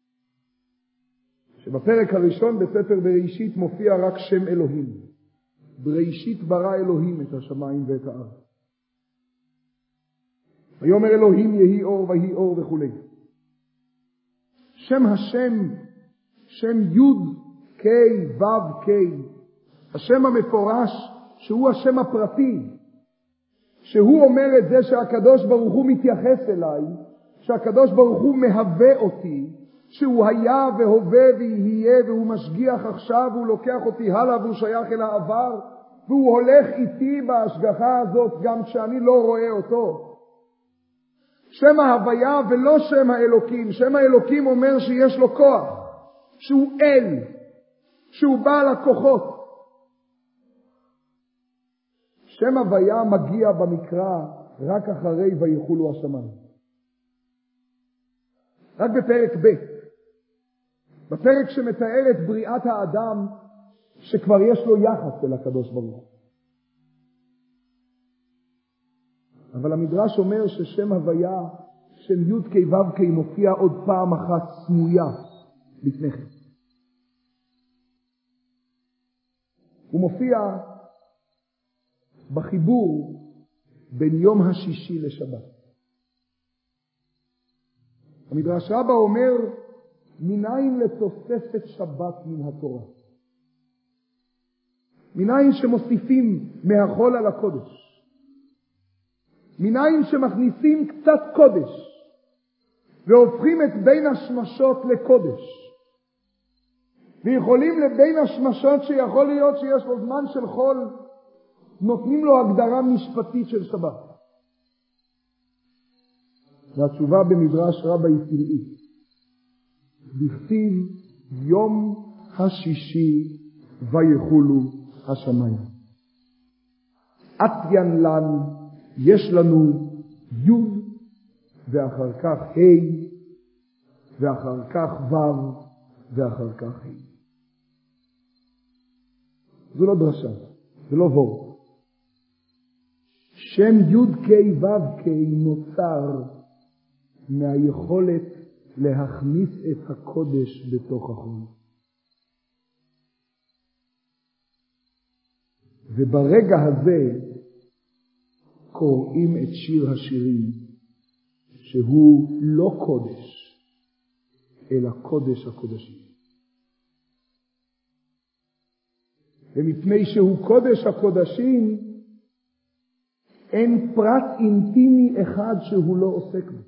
שבפרק הראשון בספר בראשית מופיע רק שם אלוהים. בראשית ברא אלוהים את השמיים ואת הארץ. ויאמר אלוהים יהי אור ויהי אור וכו'. שם השם, שם י' ק' ו' ק', השם המפורש שהוא השם הפרטי, שהוא אומר את זה שהקדוש ברוך הוא מתייחס אליי, שהקדוש ברוך הוא מהווה אותי, שהוא היה והווה ויהיה, והוא משגיח עכשיו, והוא לוקח אותי הלאה, והוא שייך אל העבר, והוא הולך איתי בהשגחה הזאת גם כשאני לא רואה אותו. שם ההוויה ולא שם האלוקים. שם האלוקים אומר שיש לו כוח, שהוא אל, שהוא בעל הכוחות. שם הוויה מגיע במקרא רק אחרי ויחולו השמיים. רק בפרק ב', בפרק שמתאר את בריאת האדם, שכבר יש לו יחס אל הקדוש ברוך הוא. אבל המדרש אומר ששם הוויה, שם י' ק' ו' ק', מופיע עוד פעם אחת סמויה לפני כן. הוא מופיע בחיבור בין יום השישי לשבת. המדרש רבה אומר, מניין לתוספת שבת מן התורה. מניין שמוסיפים מהחול על הקודש. מניין שמכניסים קצת קודש, והופכים את בין השמשות לקודש. ויכולים לבין השמשות שיכול להיות שיש לו זמן של חול, נותנים לו הגדרה משפטית של שבת. והתשובה במדרש רבה היא פלאית. בכתיב יום השישי ויחולו השמיים. עטיין לן, יש לנו י' ואחר כך ה' ואחר כך ו' ואחר כך ה'. זו לא דרשה, זה לא וורט. שם י' ק' ו' ק' נוצר מהיכולת להכניס את הקודש בתוך החול. וברגע הזה קוראים את שיר השירים, שהוא לא קודש, אלא קודש הקודשים. ומפני שהוא קודש הקודשים, אין פרט אינטימי אחד שהוא לא עוסק בו.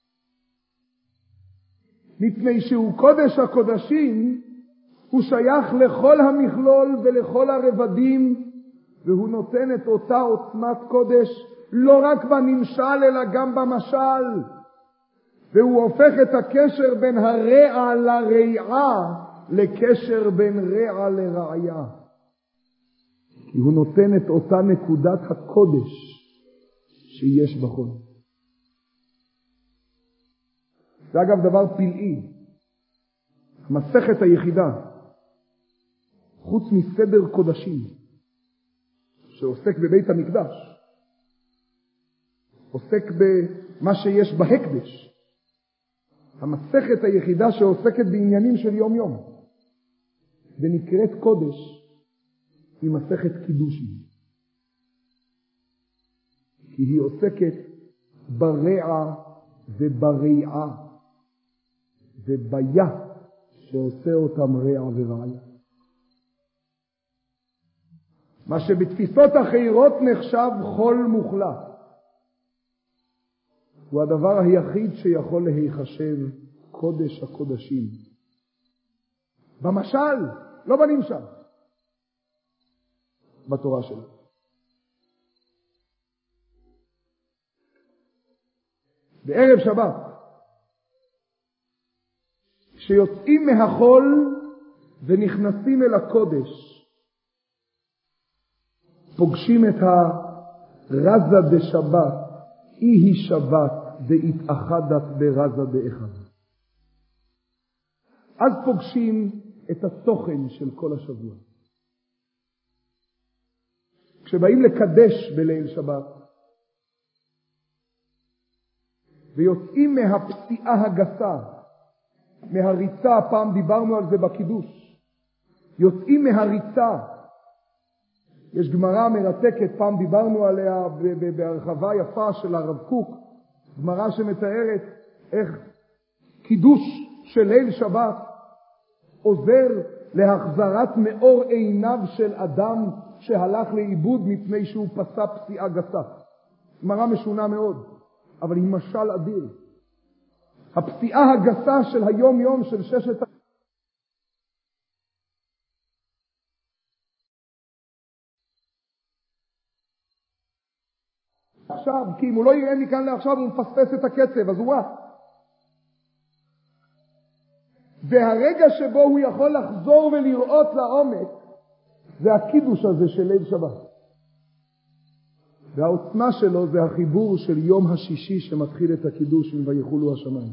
מפני שהוא קודש הקודשים, הוא שייך לכל המכלול ולכל הרבדים, והוא נותן את אותה עוצמת קודש לא רק בנמשל אלא גם במשל, והוא הופך את הקשר בין הרע לרעה לקשר בין רע לרעיה, כי הוא נותן את אותה נקודת הקודש שיש בחול. זה אגב דבר פלאי. המסכת היחידה, חוץ מסדר קודשים, שעוסק בבית המקדש, עוסק במה שיש בהקדש. המסכת היחידה שעוסקת בעניינים של יום יום, ונקראת קודש, היא מסכת קידושין. כי היא עוסקת ברע ובריעה, וביה שעושה אותם רע ורעיה. מה שבתפיסות אחרות נחשב חול מוחלט, הוא הדבר היחיד שיכול להיחשב קודש הקודשים. במשל, לא בנמשל, בתורה שלנו. בערב שבת, כשיוצאים מהחול ונכנסים אל הקודש, פוגשים את הרזה דשבת, היא שבת דהתאחדת ברזה דאחד. אז פוגשים את התוכן של כל השבוע. כשבאים לקדש בליל שבת, ויוצאים מהפסיעה הגסה, מהריצה, פעם דיברנו על זה בקידוש, יוצאים מהריצה. יש גמרא מרתקת, פעם דיברנו עליה בהרחבה יפה של הרב קוק, גמרא שמתארת איך קידוש של ליל שבת עוזר להחזרת מאור עיניו של אדם שהלך לאיבוד מפני שהוא פסע פסיעה גסה. גמרא משונה מאוד, אבל היא משל אדיר. הפסיעה הגסה של היום יום של ששת עכשיו, כי אם הוא לא יראה מכאן לעכשיו הוא מפספס את הקצב, אז הוא רע. והרגע שבו הוא יכול לחזור ולראות לעומק, זה הקידוש הזה של ליל שבת. והעוצמה שלו זה החיבור של יום השישי שמתחיל את הקידוש עם ויחולו השמיים.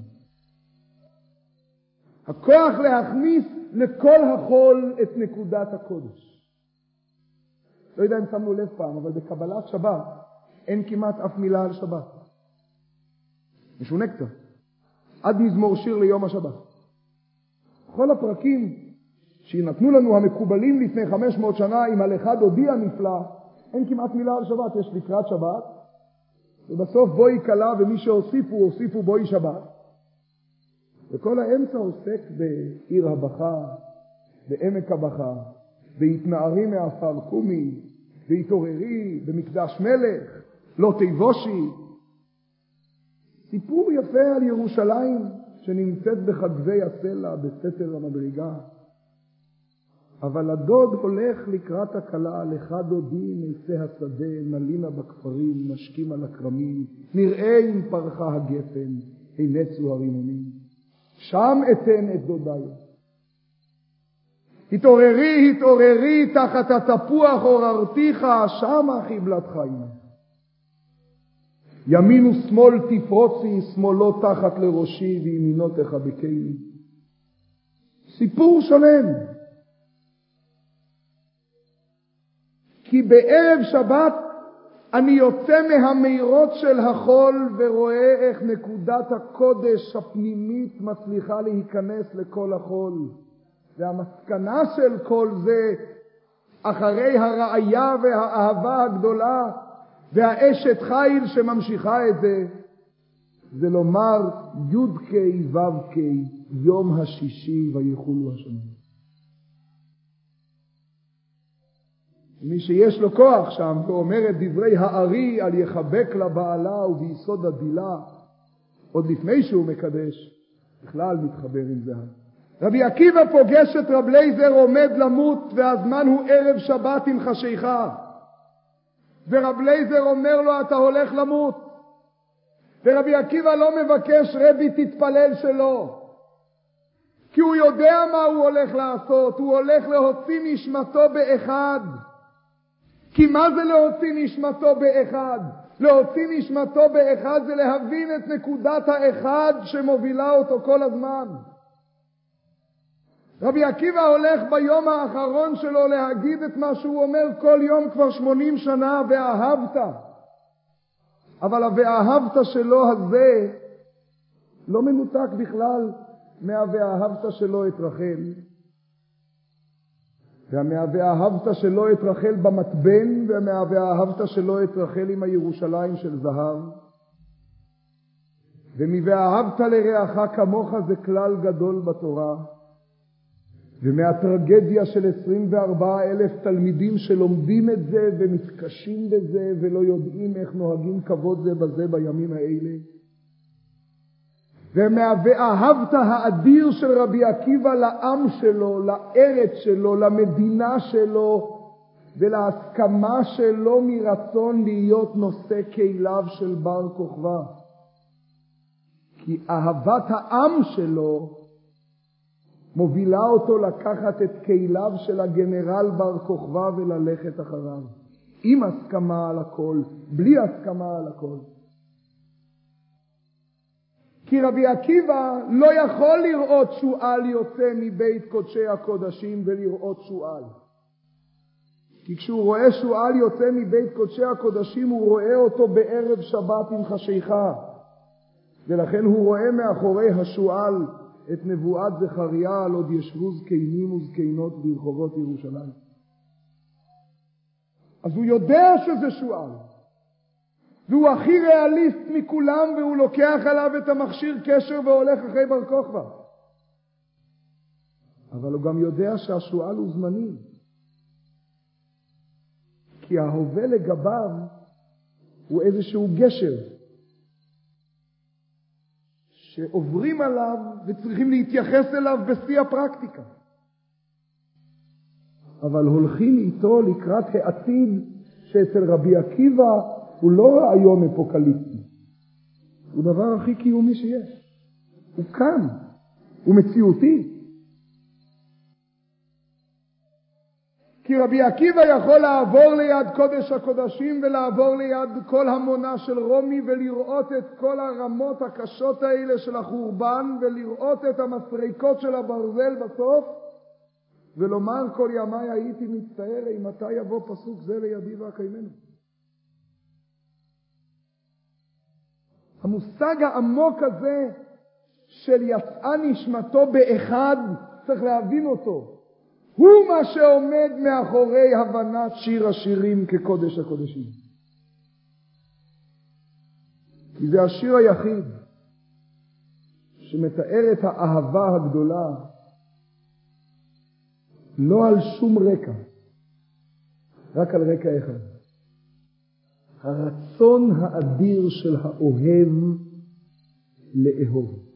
הכוח להכניס לכל החול את נקודת הקודש. לא יודע אם שמנו לב פעם, אבל בקבלת שבת אין כמעט אף מילה על שבת. משונה קצת. עד מזמור שיר ליום השבת. כל הפרקים שנתנו לנו המקובלים לפני 500 שנה עם הלכה דודי הנפלא, אין כמעט מילה על שבת. יש לקראת שבת, ובסוף בואי קלה, ומי שהוסיפו בואי שבת. וכל האמצע עוסק בעיר הבכה, בעמק הבכה, בהתנערי מעפר קומי, בהתעוררי, במקדש מלך, לא תיבושי. סיפור יפה על ירושלים שנמצאת בחגבי הסלע בסתר המדרגה. אבל הדוד הולך לקראת הקלה, לך דודי מעצי השדה, נלינה בכפרים, נשקים על הכרמים, נראה אם פרחה הגפן, הינצו הרימונים. שם אתן את דודיי. התעוררי, התעוררי, תחת התפוח עוררתיך, שמה חיבלתך עימך. ימין ושמאל תפרוצי, שמאלו תחת לראשי, וימינו תחבקני. סיפור שלם. כי בערב שבת אני יוצא מהמירות של החול ורואה איך נקודת הקודש הפנימית מצליחה להיכנס לכל החול. והמסקנה של כל זה, אחרי הרעיה והאהבה הגדולה והאשת חיל שממשיכה את זה, זה לומר י' ו' יום השישי ויחולו השמיים. מי שיש לו כוח שם ואומר את דברי הארי על יחבק לבעלה וביסוד הדילה, עוד לפני שהוא מקדש, בכלל מתחבר עם זה. רבי עקיבא פוגש את רב לייזר עומד למות, והזמן הוא ערב שבת עם חשיכה. ורב לייזר אומר לו, אתה הולך למות. ורבי עקיבא לא מבקש, רבי תתפלל שלא. כי הוא יודע מה הוא הולך לעשות, הוא הולך להוציא נשמתו באחד. כי מה זה להוציא נשמתו באחד? להוציא נשמתו באחד זה להבין את נקודת האחד שמובילה אותו כל הזמן. רבי עקיבא הולך ביום האחרון שלו להגיד את מה שהוא אומר כל יום כבר 80 שנה, ואהבת. אבל ה"ואהבת" שלו הזה לא מנותק בכלל מה"ואהבת" שלו את רחל. וה"ואהבת" שלו את רחל במתבן, וה"ואהבת" שלו את רחל עם הירושלים של זהב. ומ"ואהבת לרעך כמוך" זה כלל גדול בתורה. ומהטרגדיה של 24,000 תלמידים שלומדים את זה ומתקשים בזה ולא יודעים איך נוהגים כבוד זה בזה בימים האלה. ומה"ואהבת" האדיר של רבי עקיבא לעם שלו, לארץ שלו, למדינה שלו, ולהסכמה שלו מרצון להיות נושא כליו של בר כוכבא. כי אהבת העם שלו מובילה אותו לקחת את כליו של הגנרל בר כוכבא וללכת אחריו. עם הסכמה על הכל, בלי הסכמה על הכל. כי רבי עקיבא לא יכול לראות שועל יוצא מבית קודשי הקודשים ולראות שועל. כי כשהוא רואה שועל יוצא מבית קודשי הקודשים, הוא רואה אותו בערב שבת עם חשיכה. ולכן הוא רואה מאחורי השועל את נבואת זכריה על עוד ישבו זקנים וזקנות ברחובות ירושלים. אז הוא יודע שזה שועל. והוא הכי ריאליסט מכולם, והוא לוקח עליו את המכשיר קשר והולך אחרי בר כוכבא. אבל הוא גם יודע שהשועל הוא זמני. כי ההווה לגביו הוא איזשהו גשר שעוברים עליו וצריכים להתייחס אליו בשיא הפרקטיקה. אבל הולכים איתו לקראת העתיד שאצל רבי עקיבא הוא לא רעיון אפוקליפטי. הוא דבר הכי קיומי שיש. הוא כאן. הוא מציאותי. כי רבי עקיבא יכול לעבור ליד קודש הקודשים ולעבור ליד כל המונה של רומי ולראות את כל הרמות הקשות האלה של החורבן ולראות את המסריקות של הברזל בסוף ולומר כל ימי הייתי מצטער אם מתי יבוא פסוק זה לידי והקיימנו. המושג העמוק הזה של יצאה נשמתו באחד, צריך להבין אותו. הוא מה שעומד מאחורי הבנת שיר השירים כקודש הקודשים. כי זה השיר היחיד שמתאר את האהבה הגדולה לא על שום רקע, רק על רקע אחד. הרצון האדיר של האוהב לאהוב.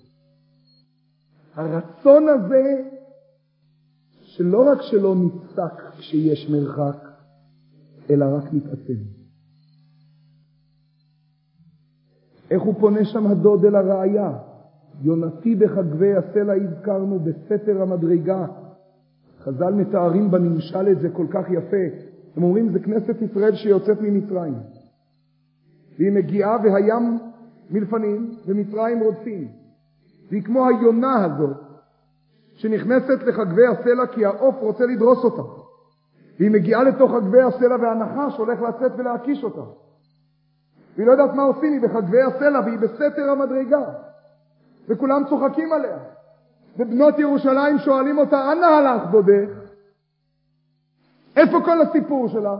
הרצון הזה שלא רק שלא נפסק כשיש מרחק, אלא רק מתעצם. איך הוא פונה שם הדוד אל הרעיה? יונתי בחגבי הסלע הזכרנו בסתר המדרגה. חז"ל מתארים בנמשל את זה כל כך יפה. הם אומרים זה כנסת ישראל שיוצאת ממצרים. והיא מגיעה והים מלפנים ומצרים רודפים. והיא כמו היונה הזאת שנכנסת לחגבי הסלע כי העוף רוצה לדרוס אותה. והיא מגיעה לתוך חגבי הסלע והנחש הולך לצאת ולהקיש אותה. והיא לא יודעת מה עושים, היא בחגבי הסלע והיא בסתר המדרגה. וכולם צוחקים עליה. ובנות ירושלים שואלים אותה, אנה הלך דודך? איפה כל הסיפור שלה?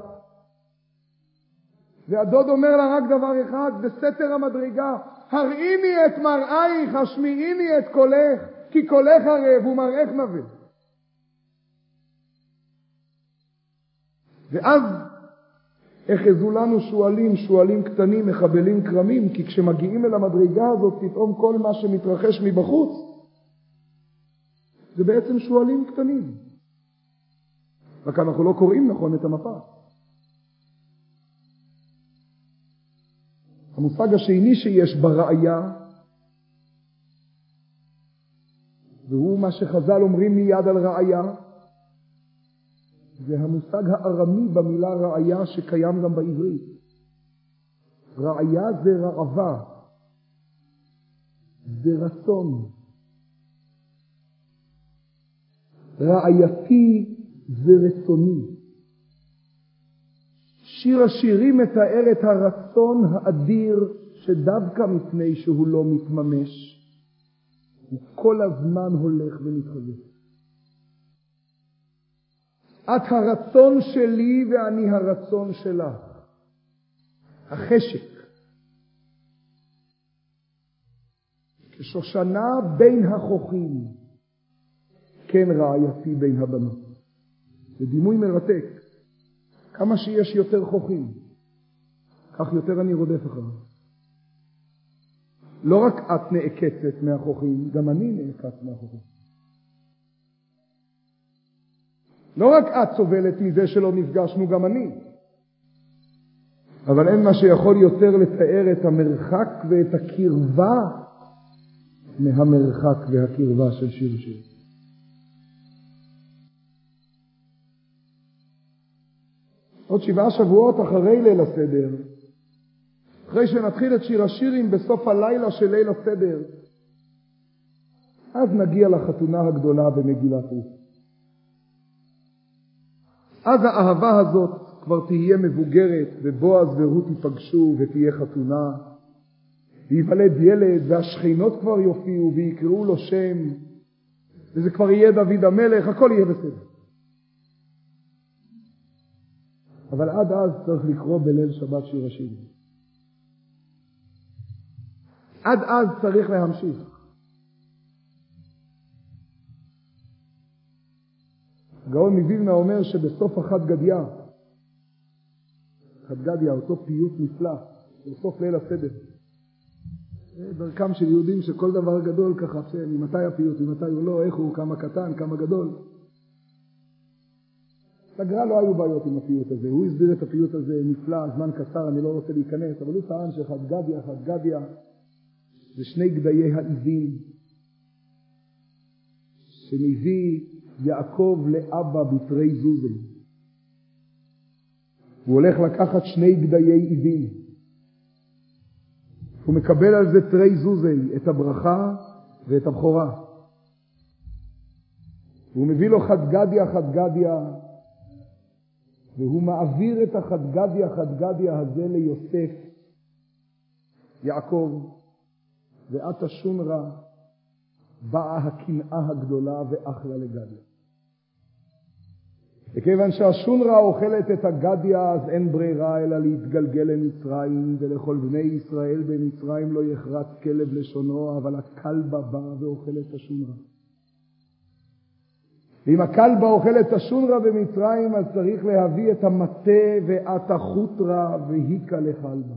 והדוד אומר לה רק דבר אחד, בסתר המדרגה, הראיני את מראייך, השמיעיני את קולך, כי קולך ערב ומראייך נווה. ואז החזו לנו שואלים קטנים, מחבלים קרמים, כי כשמגיעים אל המדרגה הזאת, פתאום כל מה שמתרחש מבחוץ, זה בעצם שואלים קטנים. רק אנחנו לא קוראים נכון את המפה. המושג השני שיש בראיה, והוא מה שחז"ל אומרים מיד על ראיה, זה המושג הארמי במילה רעיה שקיים גם בעברית. רעיה זה רעבה, זה רצון. רעייתי זה רצוני. שיר השירים מתאר את הרצון האדיר שדווקא מפני שהוא לא מתממש, הוא כל הזמן הולך ומתחזק. את הרצון שלי ואני הרצון שלך. החשק. כשושנה בין החוכים, כן רעייתי בין הבנות. זה דימוי מרתק. כמה שיש יותר חוכים, כך יותר אני רודף אחריו. לא רק את נעקצת מהחוכים, גם אני נעקץ מהחוכים. לא רק את סובלת מזה שלא נפגשנו, גם אני. אבל אין מה שיכול יותר לתאר את המרחק ואת הקרבה מהמרחק והקרבה של שיר שיר. עוד 7 שבועות אחרי ליל הסדר, אחרי שנתחיל את שיר השירים בסוף הלילה של ליל הסדר, אז נגיע לחתונה הגדולה במגילת רות. אז האהבה הזאת כבר תהיה מבוגרת, ובועז ורות ייפגשו ותהיה חתונה, וייוולד ילד, והשכינות כבר יופיעו ויקראו לו שם, וזה כבר יהיה דוד המלך, הכל יהיה בסדר. אבל עד אז צריך לקרוא בליל שבת שיר השירים. עד אז צריך להמשיך. הגאון מווילנה אומר שבסוף החד גדיה, חד גדיה, אותו פיוט נפלא, בסוף ליל הסדר. דרכם של יהודים שכל דבר גדול ככה, ממתי הפיוט, ממתי הוא לא, איך הוא, כמה קטן, כמה גדול. לגר"א לא היו בעיות עם הפיוט הזה, הוא הסביר את הפיוט הזה נפלא, זמן קצר, אני לא רוצה להיכנס, אבל הוא טען שחד גדיה, זה 2 גדיי העיזים, שמביא יעקב לאבא בתרי זוזי. הוא הולך לקחת 2 גדיי עיזים. הוא מקבל על זה תרי זוזי, את הברכה ואת הבכורה. הוא מביא לו חד גדיה, והוא מעביר את החד גדיה הזה ליוסף, יעקב, ואת השונרה באה הקנאה הגדולה ואחלה לגדיה. וכיוון שהשונרה אוכלת את הגדיה, אז אין ברירה אלא להתגלגל למצרים, ולכל בני ישראל במצרים לא יחרץ כלב לשונו, אבל הכלבה באה ואוכלת את השונרה. ואם הכלבה אוכלת את השונרה במצרים, אז צריך להביא את המטה ואת החוטרה והיקה לכלבה.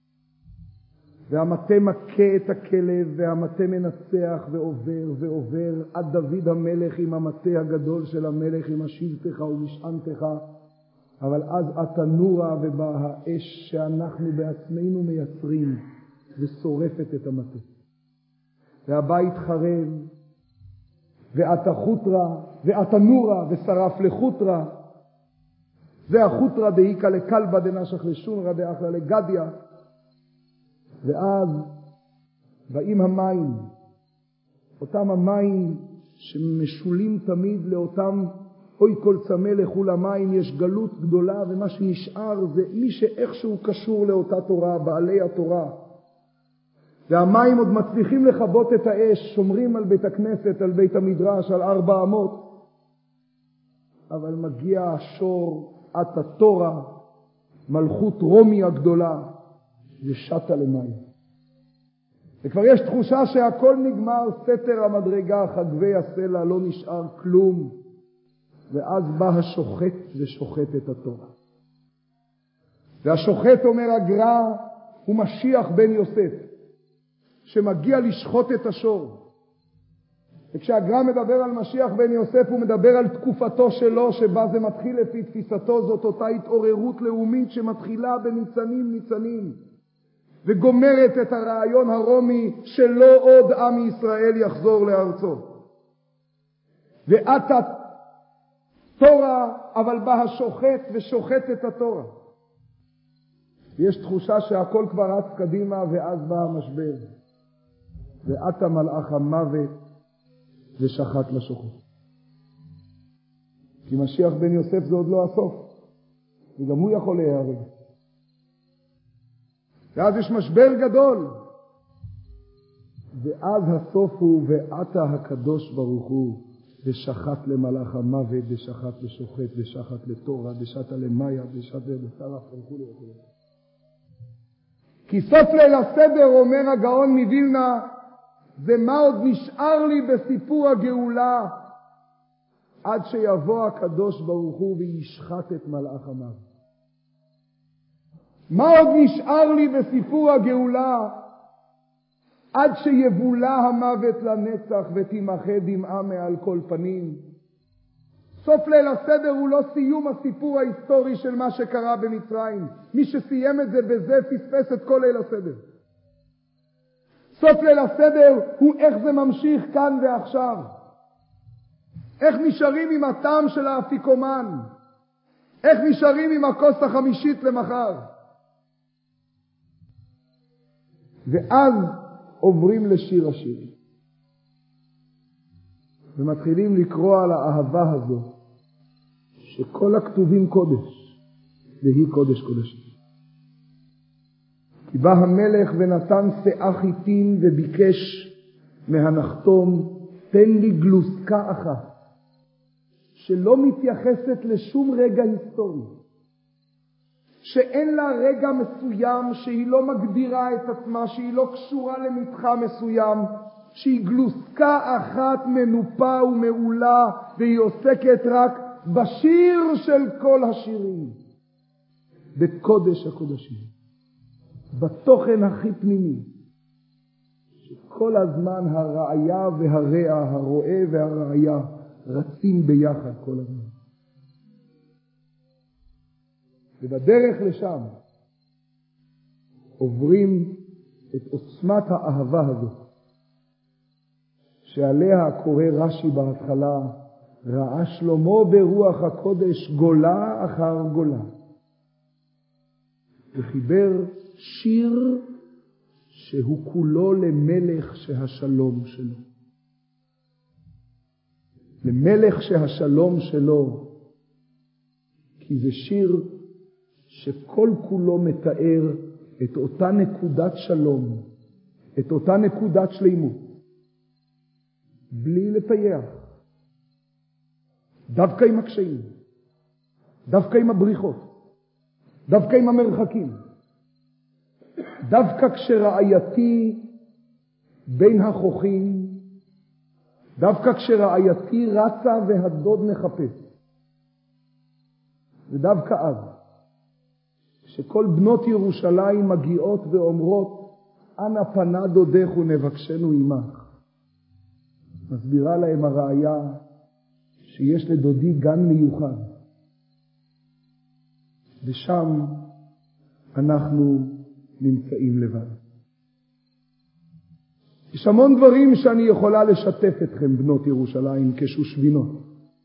והמטה מכה את הכלב, והמטה מנצח ועובר עד דוד המלך עם המטה הגדול של המלך, עם השבתך ומשענתך. אבל אז התנורה ובאה האש שאנחנו בעצמנו מייצרים ושורפת את המטה. והבית חרב, ואת החוטרה, ואת הנורה ושרף לחוטרה. זה החוטרה דהיקה לכלבה דנשך לשונרה דאחלה לגדיה. ואז באים המים, אותם המים שמשולים תמיד לאותם אוי כל צמא לכו למים, יש גלות גדולה, ומה שנשאר זה מי שאיכשהו קשור לאותה תורה, בעלי התורה. והמים עוד מצליחים לכבות את האש, שומרים על בית הכנסת, על בית המדרש, על 4 אמות. אבל מגיע השור, את התורה, מלכות רומי הגדולה, ושתה למים. וכבר יש תחושה שהכל נגמר, סתר המדרגה, חגבי הסלע, לא נשאר כלום. ואז בא השוחט ושוחט את התורה. והשוחט, אומר הגר"א, הוא משיח בן יוסף, שמגיע לשחוט את השור. וכשהגר"א מדבר על משיח בן יוסף, הוא מדבר על תקופתו שלו, שבה זה מתחיל לפי תפיסתו, זאת אותה התעוררות לאומית שמתחילה בניצנים, וגומרת את הרעיון הרומי שלא עוד עם ישראל יחזור לארצו. ואת תורה, אבל בא השוחט ושוחט את התורה. יש תחושה שהכל כבר רץ קדימה, ואז בא המשבר. ועתה מלאך המוות ושחט לשוחט. כי משיח בן יוסף זה עוד לא הסוף. וגם הוא יכול להיהרג. ואז יש משבר גדול. ואז הסוף הוא, ועתה הקדוש ברוך הוא, ושחט למלאך המוות, ושחט לשוחט, ושחט לתורה, ושתה למאיה, ושתה לבשרה, וכו' וכו'. כי סוף ליל הסדר, אומר הגאון מווילנה, זה מה עוד נשאר לי בסיפור הגאולה, עד שיבוא הקדוש ברוך הוא וישחט את מלאך המוות. מה עוד נשאר לי בסיפור הגאולה, עד שיבולה המוות לנצח ותימחה דמעה מעל כל פנים. סוף ליל הסדר הוא לא סיום הסיפור ההיסטורי של מה שקרה במצרים. מי שסיים את זה בזה פספס את כל ליל הסדר. סוף ליל הסדר הוא איך זה ממשיך כאן ועכשיו. איך נשארים עם הטעם של האפיקומן. איך נשארים עם הכוס החמישית למחר. ואז עוברים לשיר השירים. ומתחילים לקרוא על האהבה הזו, שכל הכתובים קודש, והיא קודש קודשים. כי בא המלך ונתן שאה חיטים וביקש מהנחתום, תן לי גלוסקה אחת, שלא מתייחסת לשום רגע היסטורי. שאין לה רגע מסוים, שהיא לא מגדירה את עצמה, שהיא לא קשורה למתחם מסוים, שהיא גלוסקה אחת מנופה ומעולה, והיא עוסקת רק בשיר של כל השירים, בקודש הקודשים, בתוכן הכי פנימי, שכל הזמן הרעיה והרע, הרועה והרעיה, רצים ביחד כל הזמן. ובדרך לשם עוברים את עוצמת האהבה הזאת, שעליה קורא רש"י בהתחלה, ראה שלמה ברוח הקודש גולה אחר גולה. וחיבר שיר שהוא כולו למלך שהשלום שלו. למלך שהשלום שלו, כי זה שיר שכל כולו מתאר את אותה נקודת שלום, את אותה נקודת שלימות, בלי לטייח, דווקא עם הקשיים, דווקא עם הבריחות, דווקא עם המרחקים, דווקא כשראייתי בין החוכים, דווקא כשראייתי רצה והדוד מחפש, ודווקא אז, שכל בנות ירושלים מגיעות ואומרות, אנא פנה דודך ונבקשנו עמך. מסבירה להם הראיה שיש לדודי גן מיוחד. ושם אנחנו נמצאים לבד. יש המון דברים שאני יכולה לשתף אתכם, בנות ירושלים, כשושבינות.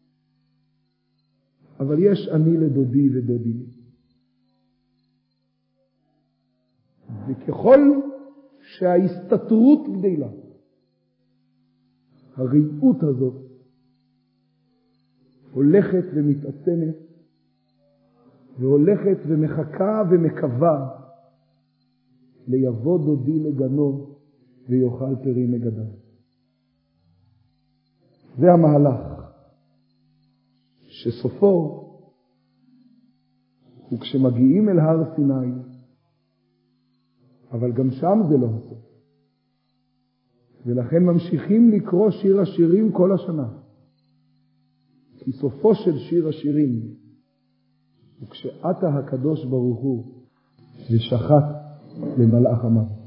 אבל יש אני לדודי ודודי לי. וככל שההסתתרות גדלה, הרעיות הזאת הולכת ומתעצמת, והולכת ומחכה ומקווה ליבוא דודי לגנו ויאכל פרי מגדיו. זה המהלך שסופו הוא כשמגיעים אל הר סיני, אבל גם שם זה לא הסוף. ולכן ממשיכים לקרוא שיר השירים כל השנה. כי סופו של שיר השירים הוא כשעתה הקדוש ברוך הוא ושחט למלאך המוות.